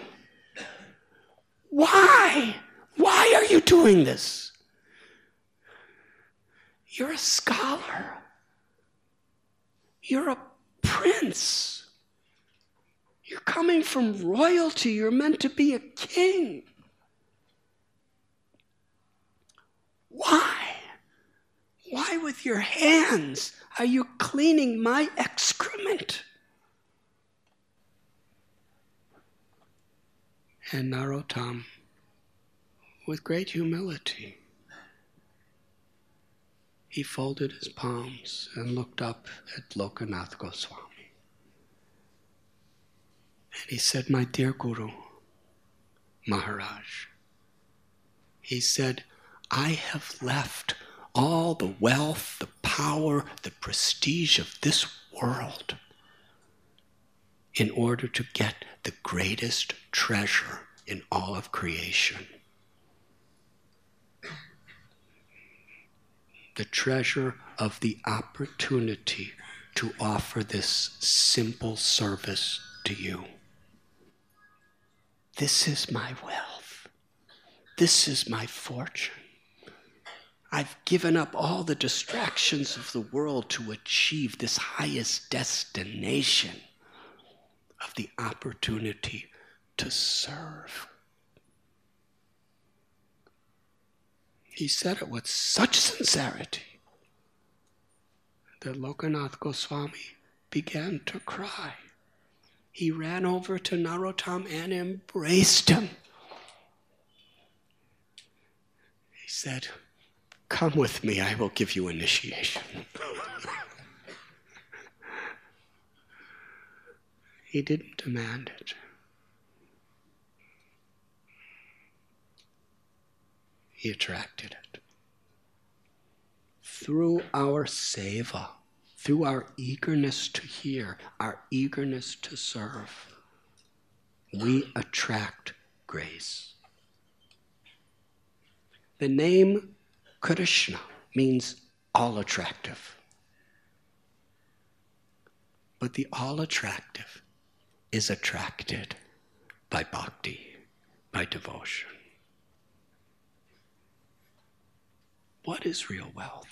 Why? Why are you doing this? You're a scholar. You're a prince. You're coming from royalty. You're meant to be a king. Why? Why with your hands are you cleaning my excrement? And Narottam, with great humility, he folded his palms and looked up at Lokanath Goswami. And he said, my dear Guru, Maharaj, he said, I have left all the wealth, the power, the prestige of this world in order to get the greatest treasure in all of creation. The treasure of the opportunity to offer this simple service to you. This is my wealth. This is my fortune. I've given up all the distractions of the world to achieve this highest destination of the opportunity to serve. He said it with such sincerity that Lokanath Goswami began to cry. He ran over to Narottam and embraced him. He said, come with me, I will give you initiation. He didn't demand it. He attracted it. Through our seva, through our eagerness to hear, our eagerness to serve, we attract grace. The name Krishna means all attractive. But the all attractive is attracted by bhakti, by devotion. What is real wealth?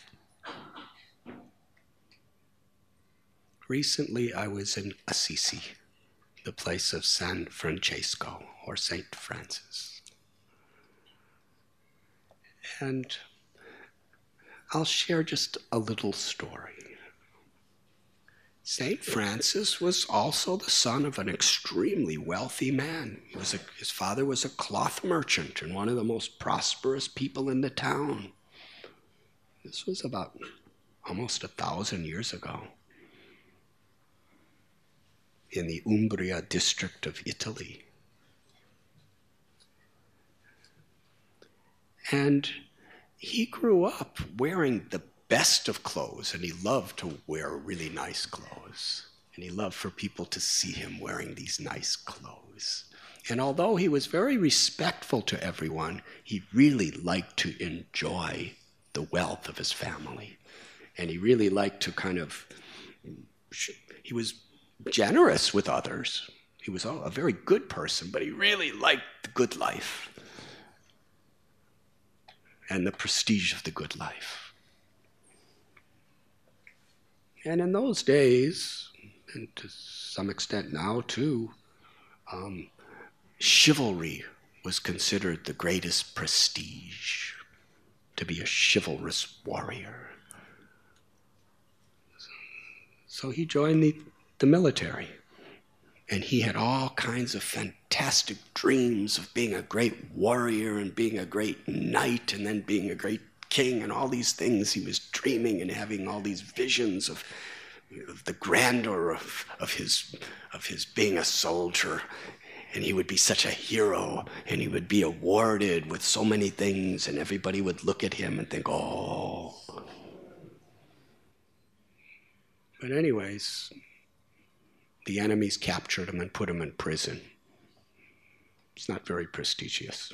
Recently I was in Assisi, the place of San Francesco, or Saint Francis. And I'll share just a little story. Saint Francis was also the son of an extremely wealthy man. He was a, his father was a cloth merchant and one of the most prosperous people in the town. This was about almost a thousand years ago in the Umbria district of Italy. And he grew up wearing the best of clothes, and he loved to wear really nice clothes. And he loved for people to see him wearing these nice clothes. And although he was very respectful to everyone, he really liked to enjoy the wealth of his family. And he really liked to kind of, he was generous with others. He was a very good person, but he really liked the good life and the prestige of the good life. And in those days, and to some extent now too, um, chivalry was considered the greatest prestige, to be a chivalrous warrior. So he joined the, the military, and he had all kinds of fantastic dreams of being a great warrior and being a great knight and then being a great king and all these things. He was dreaming and having all these visions of, of the grandeur of, of, his, of his being a soldier. And he would be such a hero, and he would be awarded with so many things, and everybody would look at him and think, oh. But anyways, the enemies captured him and put him in prison. It's not very prestigious.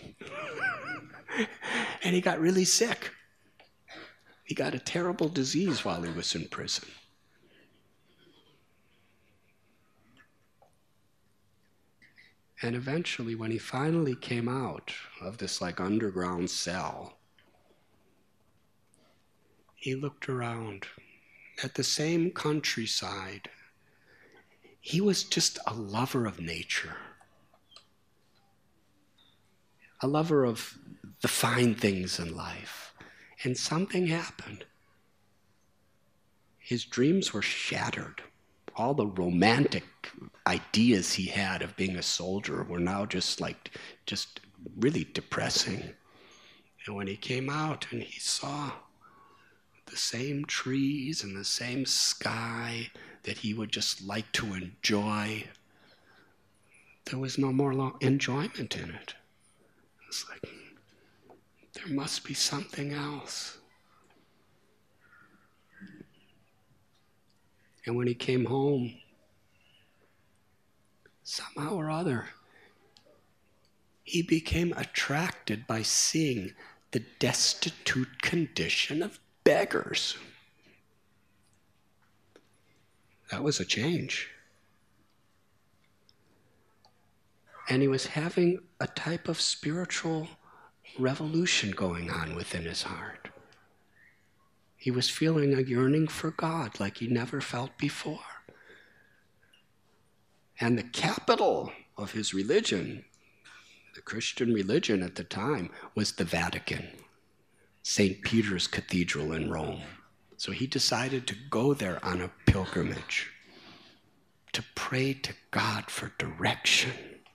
And he got really sick. He got a terrible disease while he was in prison. And eventually, when he finally came out of this like underground cell, he looked around at the same countryside. He was just a lover of nature, a lover of the fine things in life. And something happened. His dreams were shattered. All the romantic ideas he had of being a soldier were now just like, just really depressing. And when he came out and he saw the same trees and the same sky that he would just like to enjoy, there was no more lo- enjoyment in it. It's like, there must be something else. And when he came home, somehow or other, he became attracted by seeing the destitute condition of beggars. That was a change. And he was having a type of spiritual revolution going on within his heart. He was feeling a yearning for God like he never felt before. And the capital of his religion, the Christian religion at the time, was the Vatican, Saint Peter's Cathedral in Rome. So he decided to go there on a pilgrimage to pray to God for direction.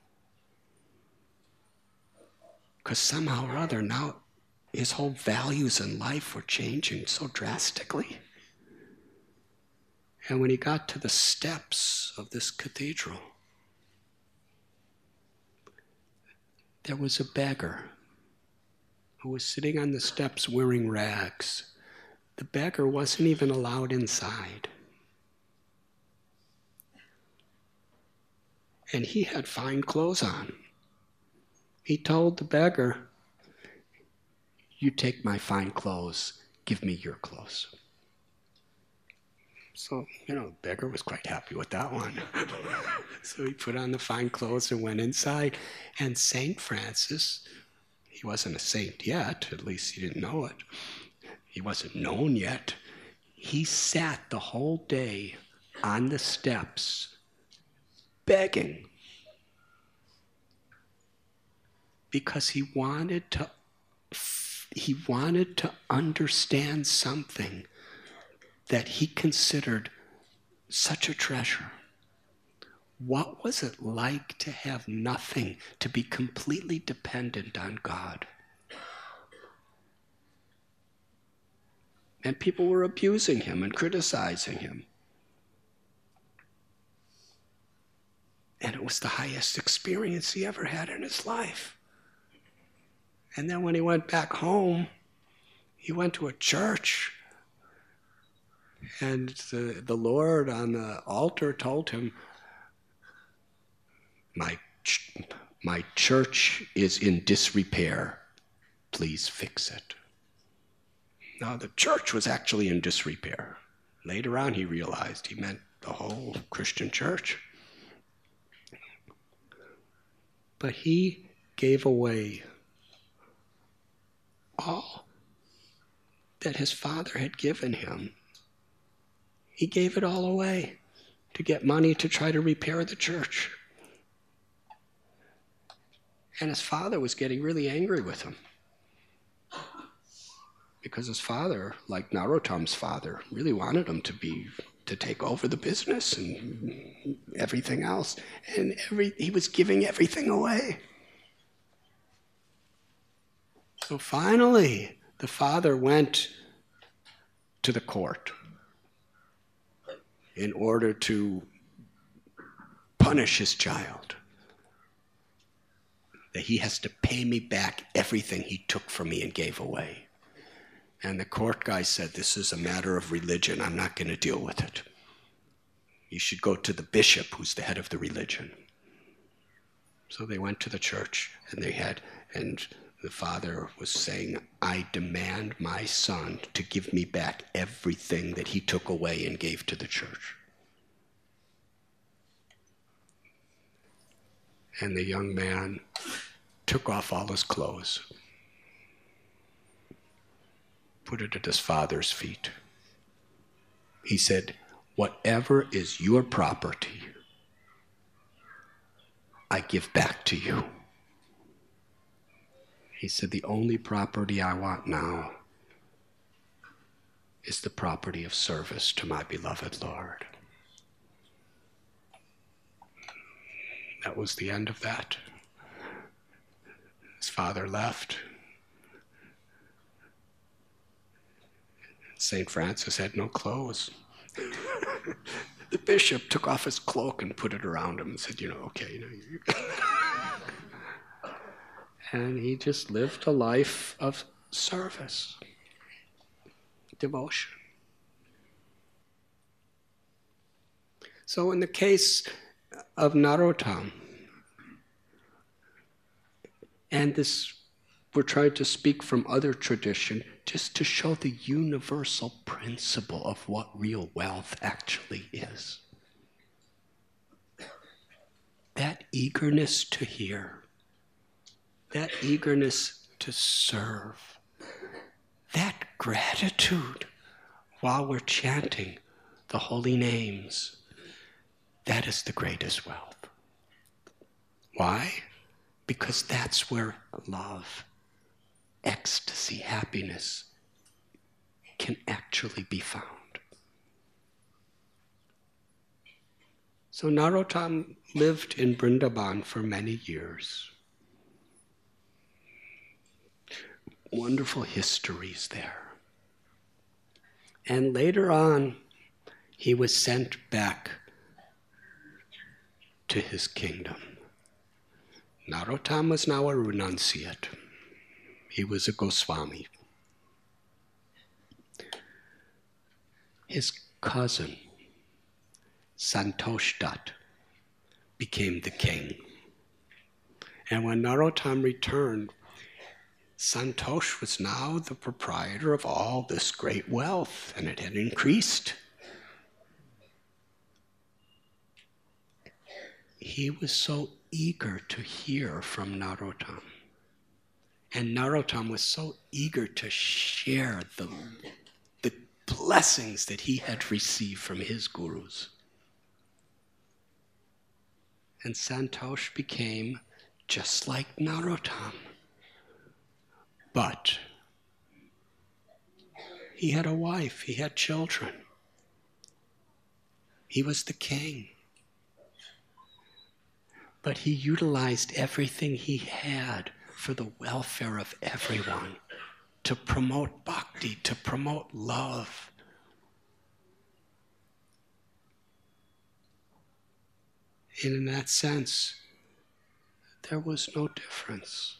Because somehow or other now his whole values in life were changing so drastically. And when he got to the steps of this cathedral, there was a beggar who was sitting on the steps wearing rags. The beggar wasn't even allowed inside. And he had fine clothes on. He told the beggar, "You take my fine clothes, give me your clothes." So, you know, the beggar was quite happy with that one. So he put on the fine clothes and went inside. And Saint Francis, he wasn't a saint yet, at least he didn't know it. He wasn't known yet. He sat the whole day on the steps begging because he wanted to he wanted to understand something that he considered such a treasure. What was it like to have nothing, to be completely dependent on God? And people were abusing him and criticizing him. And it was the highest experience he ever had in his life. And then when he went back home, he went to a church, and the, the Lord on the altar told him, my, ch- my church is in disrepair. Please fix it. Now, the church was actually in disrepair. Later on, he realized he meant the whole Christian church. But he gave away all that his father had given him. he gave it all away to get money to try to repair the church. And his father was getting really angry with him. Because his father, like Narottam's father, really wanted him to be to take over the business and everything else. And every he was giving everything away. So finally, the father went to the court in order to punish his child. That he has to pay me back everything he took from me and gave away. And the court guy said, this is a matter of religion. I'm not going to deal with it. You should go to the bishop, who's the head of the religion. So they went to the church, and they had, and the father was saying, I demand my son to give me back everything that he took away and gave to the church. And the young man took off all his clothes, put it at his father's feet. He said, whatever is your property, I give back to you. He said, the only property I want now is the property of service to my beloved Lord. That was the end of that. His father left. Saint Francis had no clothes. The bishop took off his cloak and put it around him and said, you know, okay. You know, you and he just lived a life of service, devotion. So in the case of Narottam, and this, we're trying to speak from other tradition, just to show the universal principle of what real wealth actually is. That eagerness to hear, that eagerness to serve, that gratitude while we're chanting the holy names, that is the greatest wealth. Why? Because that's where love, ecstasy, happiness can actually be found. So Narottam lived in Vrindavan for many years. Wonderful histories there. And later on, he was sent back to his kingdom. Narottam was now a renunciate. He was a Goswami. His cousin, Santosh Dutt, became the king. And when Narottam returned, Santosh was now the proprietor of all this great wealth, and it had increased. He was so eager to hear from Narottam. And Narottam was so eager to share the, the blessings that he had received from his gurus. And Santosh became just like Narottam. But he had a wife, he had children. He was the king. But he utilized everything he had for the welfare of everyone, to promote bhakti, to promote love. And in that sense, there was no difference.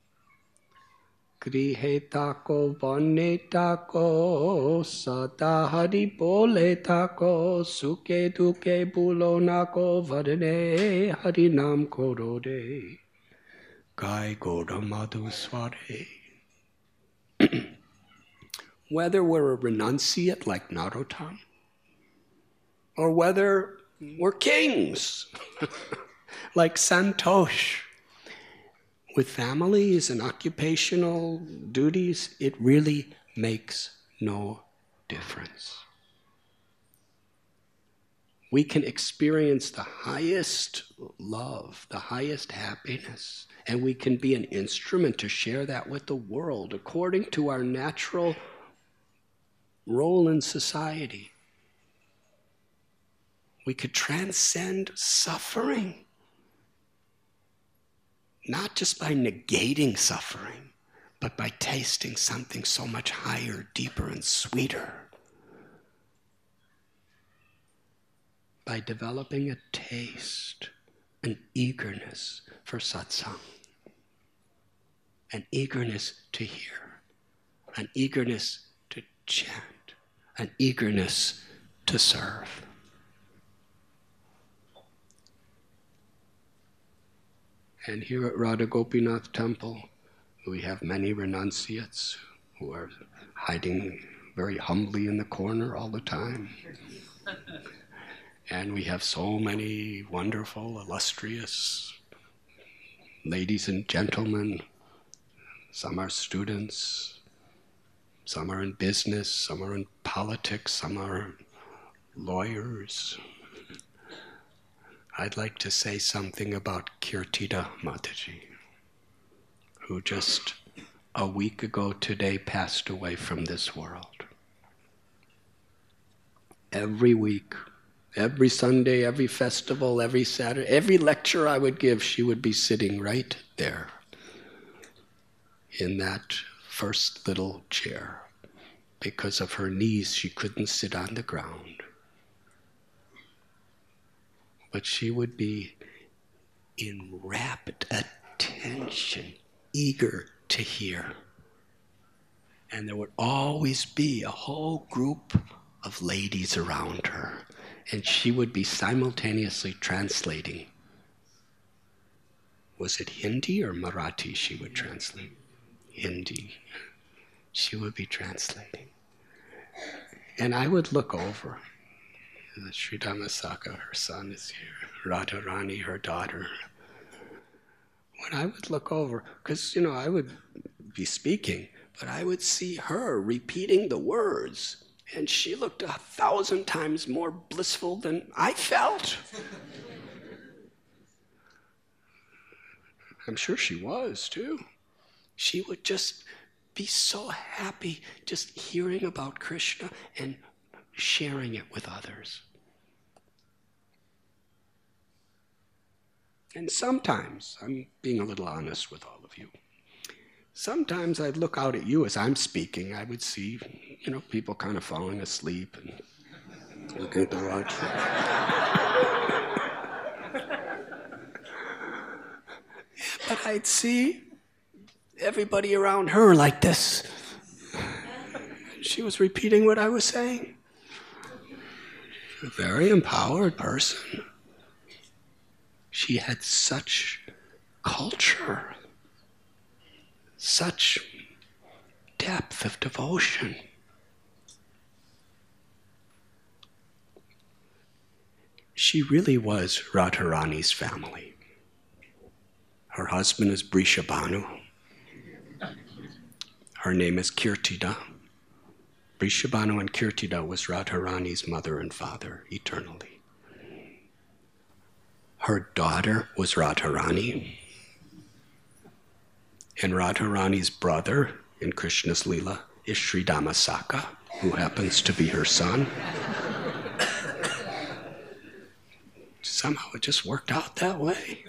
Grihe tako vane tako sada hari bole tako suke duke bulo nako vadane hari nam korode gai goda madhu sware. Whether we're a renunciate like Narottam, or whether we're kings like Santosh, with families and occupational duties, it really makes no difference. we can experience the highest love, the highest happiness, and we can be an instrument to share that with the world according to our natural role in society. We could transcend suffering, not just by negating suffering, but by tasting something so much higher, deeper, and sweeter. By developing a taste, an eagerness for satsang, an eagerness to hear, an eagerness to chant, an eagerness to serve. And here at Radha Gopinath Temple, we have many renunciates who are hiding very humbly in the corner all the time. And we have so many wonderful, illustrious ladies and gentlemen. Some are students, some are in business, some are in politics, some are lawyers. I'd like to say something about Kirtida Mataji, who just a week ago today passed away from this world. Every week, every Sunday, every festival, every Saturday, every lecture I would give, she would be sitting right there in that first little chair. Because of her knees, she couldn't sit on the ground. But she would be in rapt attention, eager to hear. And there would always be a whole group of ladies around her, and she would be simultaneously translating. Was it Hindi or Marathi she would translate? Hindi. She would be translating. And I would look over. Sri Dhammasaka, her son, is here. Radharani, her daughter. When I would look over, because, you know, I would be speaking, but I would see her repeating the words, and she looked a thousand times more blissful than I felt. I'm sure she was, too. She would just be so happy just hearing about Krishna and sharing it with others. And sometimes, I'm being a little honest with all of you, sometimes I'd look out at you as I'm speaking, I would see, you know, people kind of falling asleep and looking at the watch. But I'd see everybody around her like this. She was repeating what I was saying. A very empowered person. She had such culture, such depth of devotion. She really was Radharani's family. Her husband is Brishabhanu. Her name is Kirtida. Brishabhanu and Kirtida was Radharani's mother and father eternally. Her daughter was Radharani. And Radharani's brother in Krishna's Leela is Sri Dhammasaka, who happens to be her son. Somehow it just worked out that way.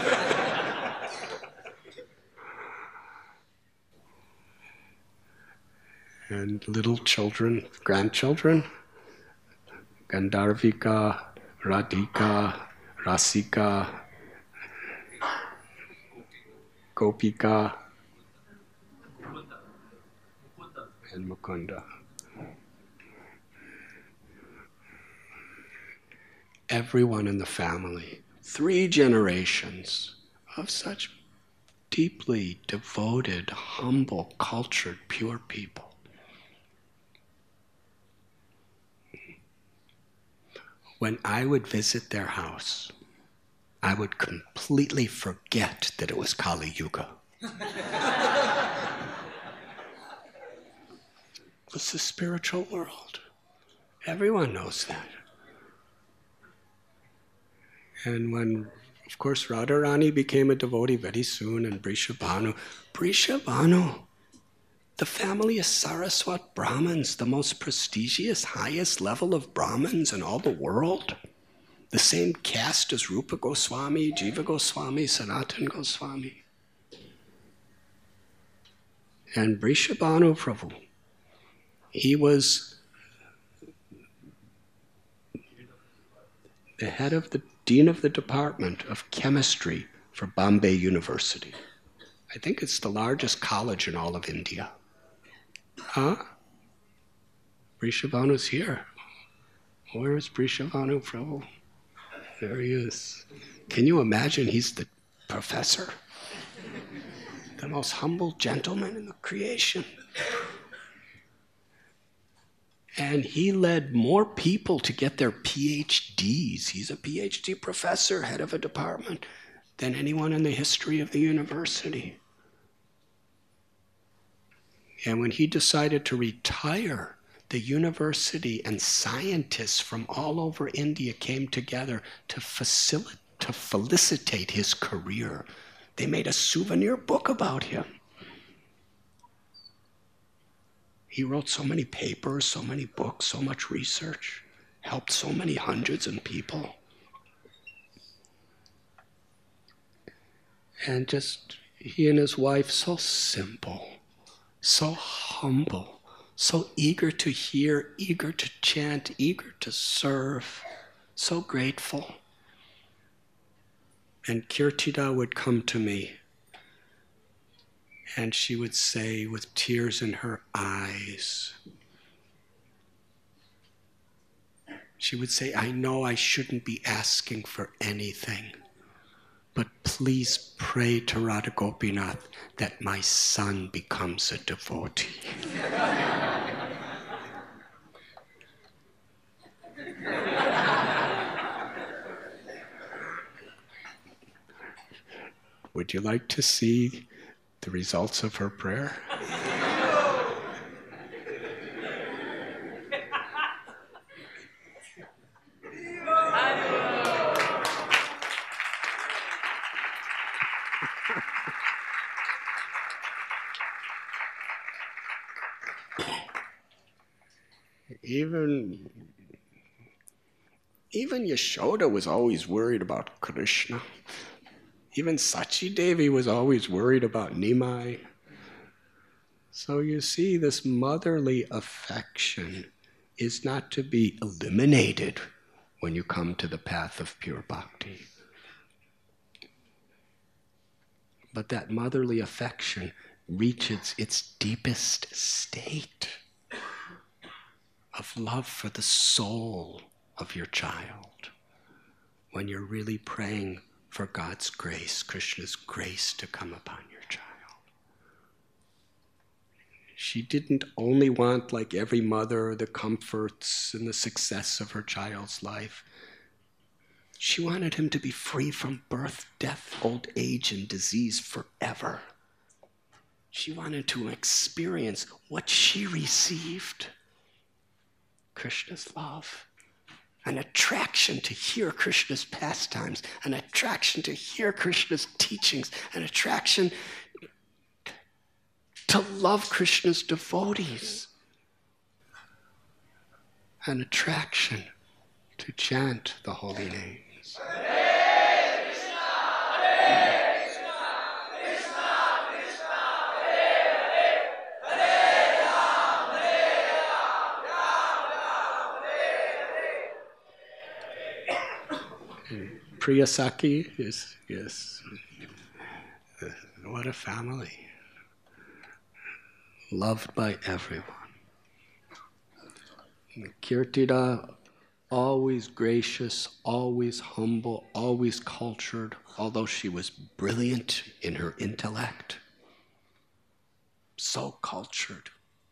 And little children, grandchildren, Gandharvika, Radhika, Rasika, Gopika, and Mukunda. Everyone in the family, three generations of such deeply devoted, humble, cultured, pure people. When I would visit their house, I would completely forget that it was Kali Yuga. It was the spiritual world. Everyone knows that. And when, of course, Radharani became a devotee very soon, and Brishabhanu. Brishabhanu, the family is Saraswat Brahmins, the most prestigious, highest level of Brahmins in all the world. The same caste as Rupa Goswami, Jiva Goswami, Sanatana Goswami. And Brishabhanu Prabhu, he was the head of the Dean of the Department of Chemistry for Bombay University. I think it's the largest college in all of India. Huh? Brishabhanu's here. Where is Brishabhanu Prabhu? There he is. Can you imagine he's the professor? The most humble gentleman in the creation. And he led more people to get their P H Ds. He's a P H D professor, head of a department, than anyone in the history of the university. And when he decided to retire, the university and scientists from all over India came together to facilitate, to felicitate his career. They made a souvenir book about him. He wrote so many papers, so many books, so much research, helped so many hundreds of people. And just he and his wife, so simple, so humble, so eager to hear, eager to chant, eager to serve, so grateful. And Kirtida would come to me, and she would say with tears in her eyes, she would say, I know I shouldn't be asking for anything, but please pray to Radha Gopinath that my son becomes a devotee. Would you like to see the results of her prayer? Even, even Yashoda was always worried about Krishna. Even Sachi Devi was always worried about Nimai. So you see, this motherly affection is not to be eliminated when you come to the path of pure bhakti. But that motherly affection reaches its deepest state of love for the soul of your child when you're really praying for God's grace, Krishna's grace to come upon your child. She didn't only want, like every mother, the comforts and the success of her child's life. She wanted him to be free from birth, death, old age, and disease forever. She wanted to experience what she received, Krishna's love. An attraction to hear Krishna's pastimes, an attraction to hear Krishna's teachings, an attraction to love Krishna's devotees, an attraction to chant the holy names. Hare Krishna, Hare Krishna, Krishna Krishna, Hare Hare, Hare Ram, Hare Ram, Ram Ram, Hare Hare. Priyasaki is, yes, what a family. Loved by everyone. Kirtida, always gracious, always humble, always cultured, although she was brilliant in her intellect. So cultured.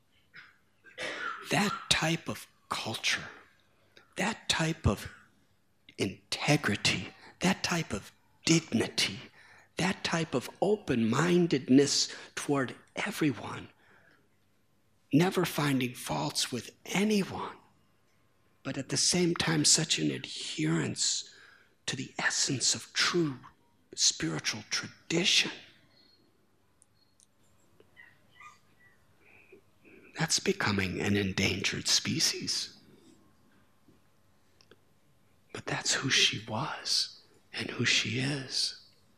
That type of culture, that type of integrity, that type of dignity, that type of open-mindedness toward everyone, never finding faults with anyone, but at the same time such an adherence to the essence of true spiritual tradition. That's becoming an endangered species. But that's who she was and who she is.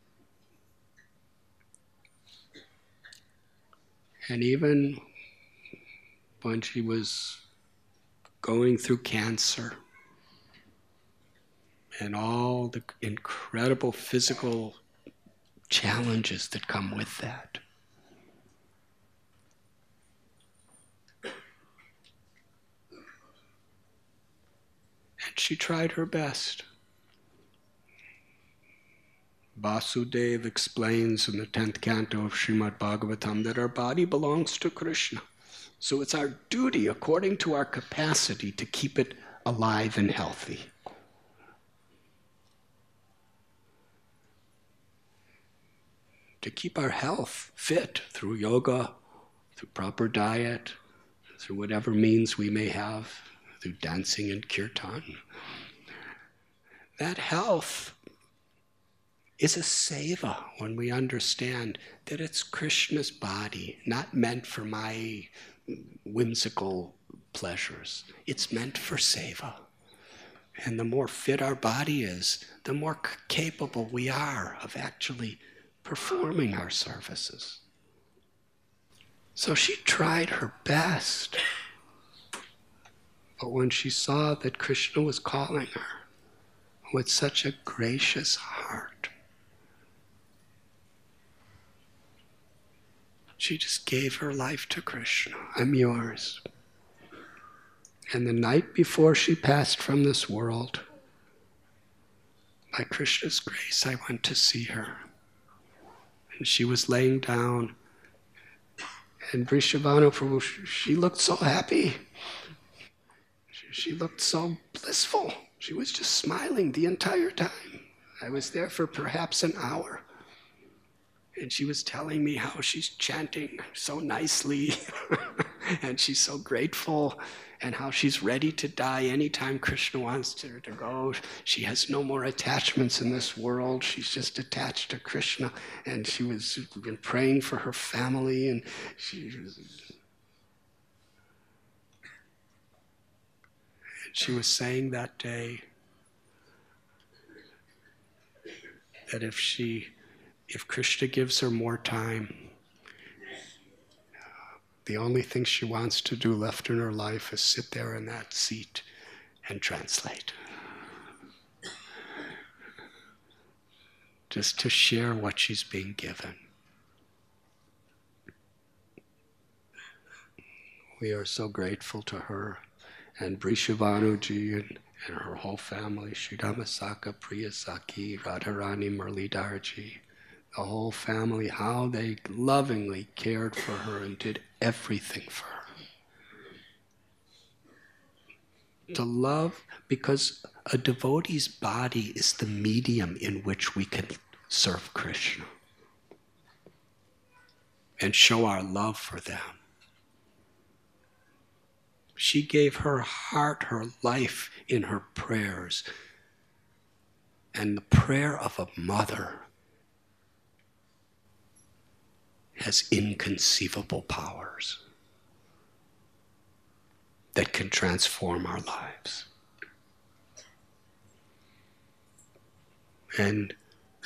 And even when she was going through cancer and all the incredible physical challenges that come with that, and she tried her best. Vasudeva explains in the tenth canto of Srimad Bhagavatam that our body belongs to Krishna. So it's our duty, according to our capacity, to keep it alive and healthy. To keep our health fit through yoga, through proper diet, through whatever means we may have, through dancing and kirtan. That health is a seva when we understand that it's Krishna's body, not meant for my whimsical pleasures. It's meant for seva. And the more fit our body is, the more c- capable we are of actually performing our services. So she tried her best. But when she saw that Krishna was calling her with such a gracious heart, she just gave her life to Krishna. I'm yours. And the night before she passed from this world, by Krishna's grace, I went to see her. And she was laying down. And Vrishabhanu Prabhu, she looked so happy. She looked so blissful. She was just smiling the entire time. I was there for perhaps an hour. And she was telling me how she's chanting so nicely and she's so grateful, and how she's ready to die anytime Krishna wants her to go. She has no more attachments in this world. She's just attached to Krishna. And she was been praying for her family, and she was, and she was saying that day that if she If Krishna gives her more time, the only thing she wants to do left in her life is sit there in that seat and translate. Just to share what she's being given. We are so grateful to her and Vrishabhanuji and, and her whole family, Shri Ramasaka, Priyasaki, Radharani, Murlidharji. The whole family, how they lovingly cared for her and did everything for her. To love, because a devotee's body is the medium in which we can serve Krishna and show our love for them. She gave her heart, her life in her prayers. And the prayer of a mother has inconceivable powers that can transform our lives. And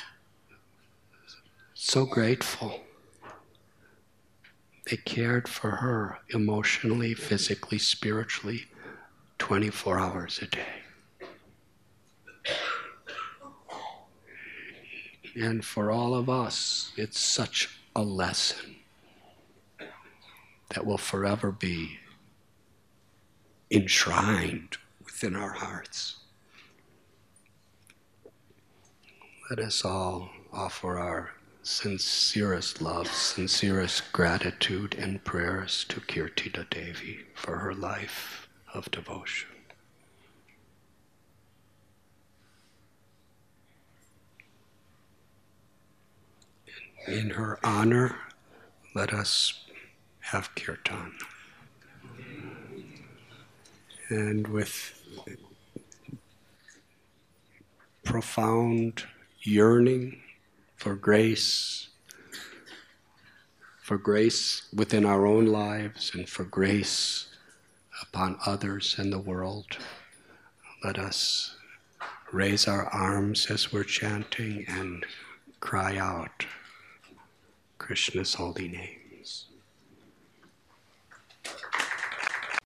so grateful. They cared for her emotionally, physically, spiritually, twenty-four hours a day. And for all of us, it's such a lesson that will forever be enshrined within our hearts. Let us all offer our sincerest love, sincerest gratitude and prayers to Kirtida Devi for her life of devotion. In her honor, let us have kirtan. And with profound yearning for grace, for grace within our own lives and for grace upon others and the world. Let us raise our arms as we're chanting and cry out Krishna's holy name.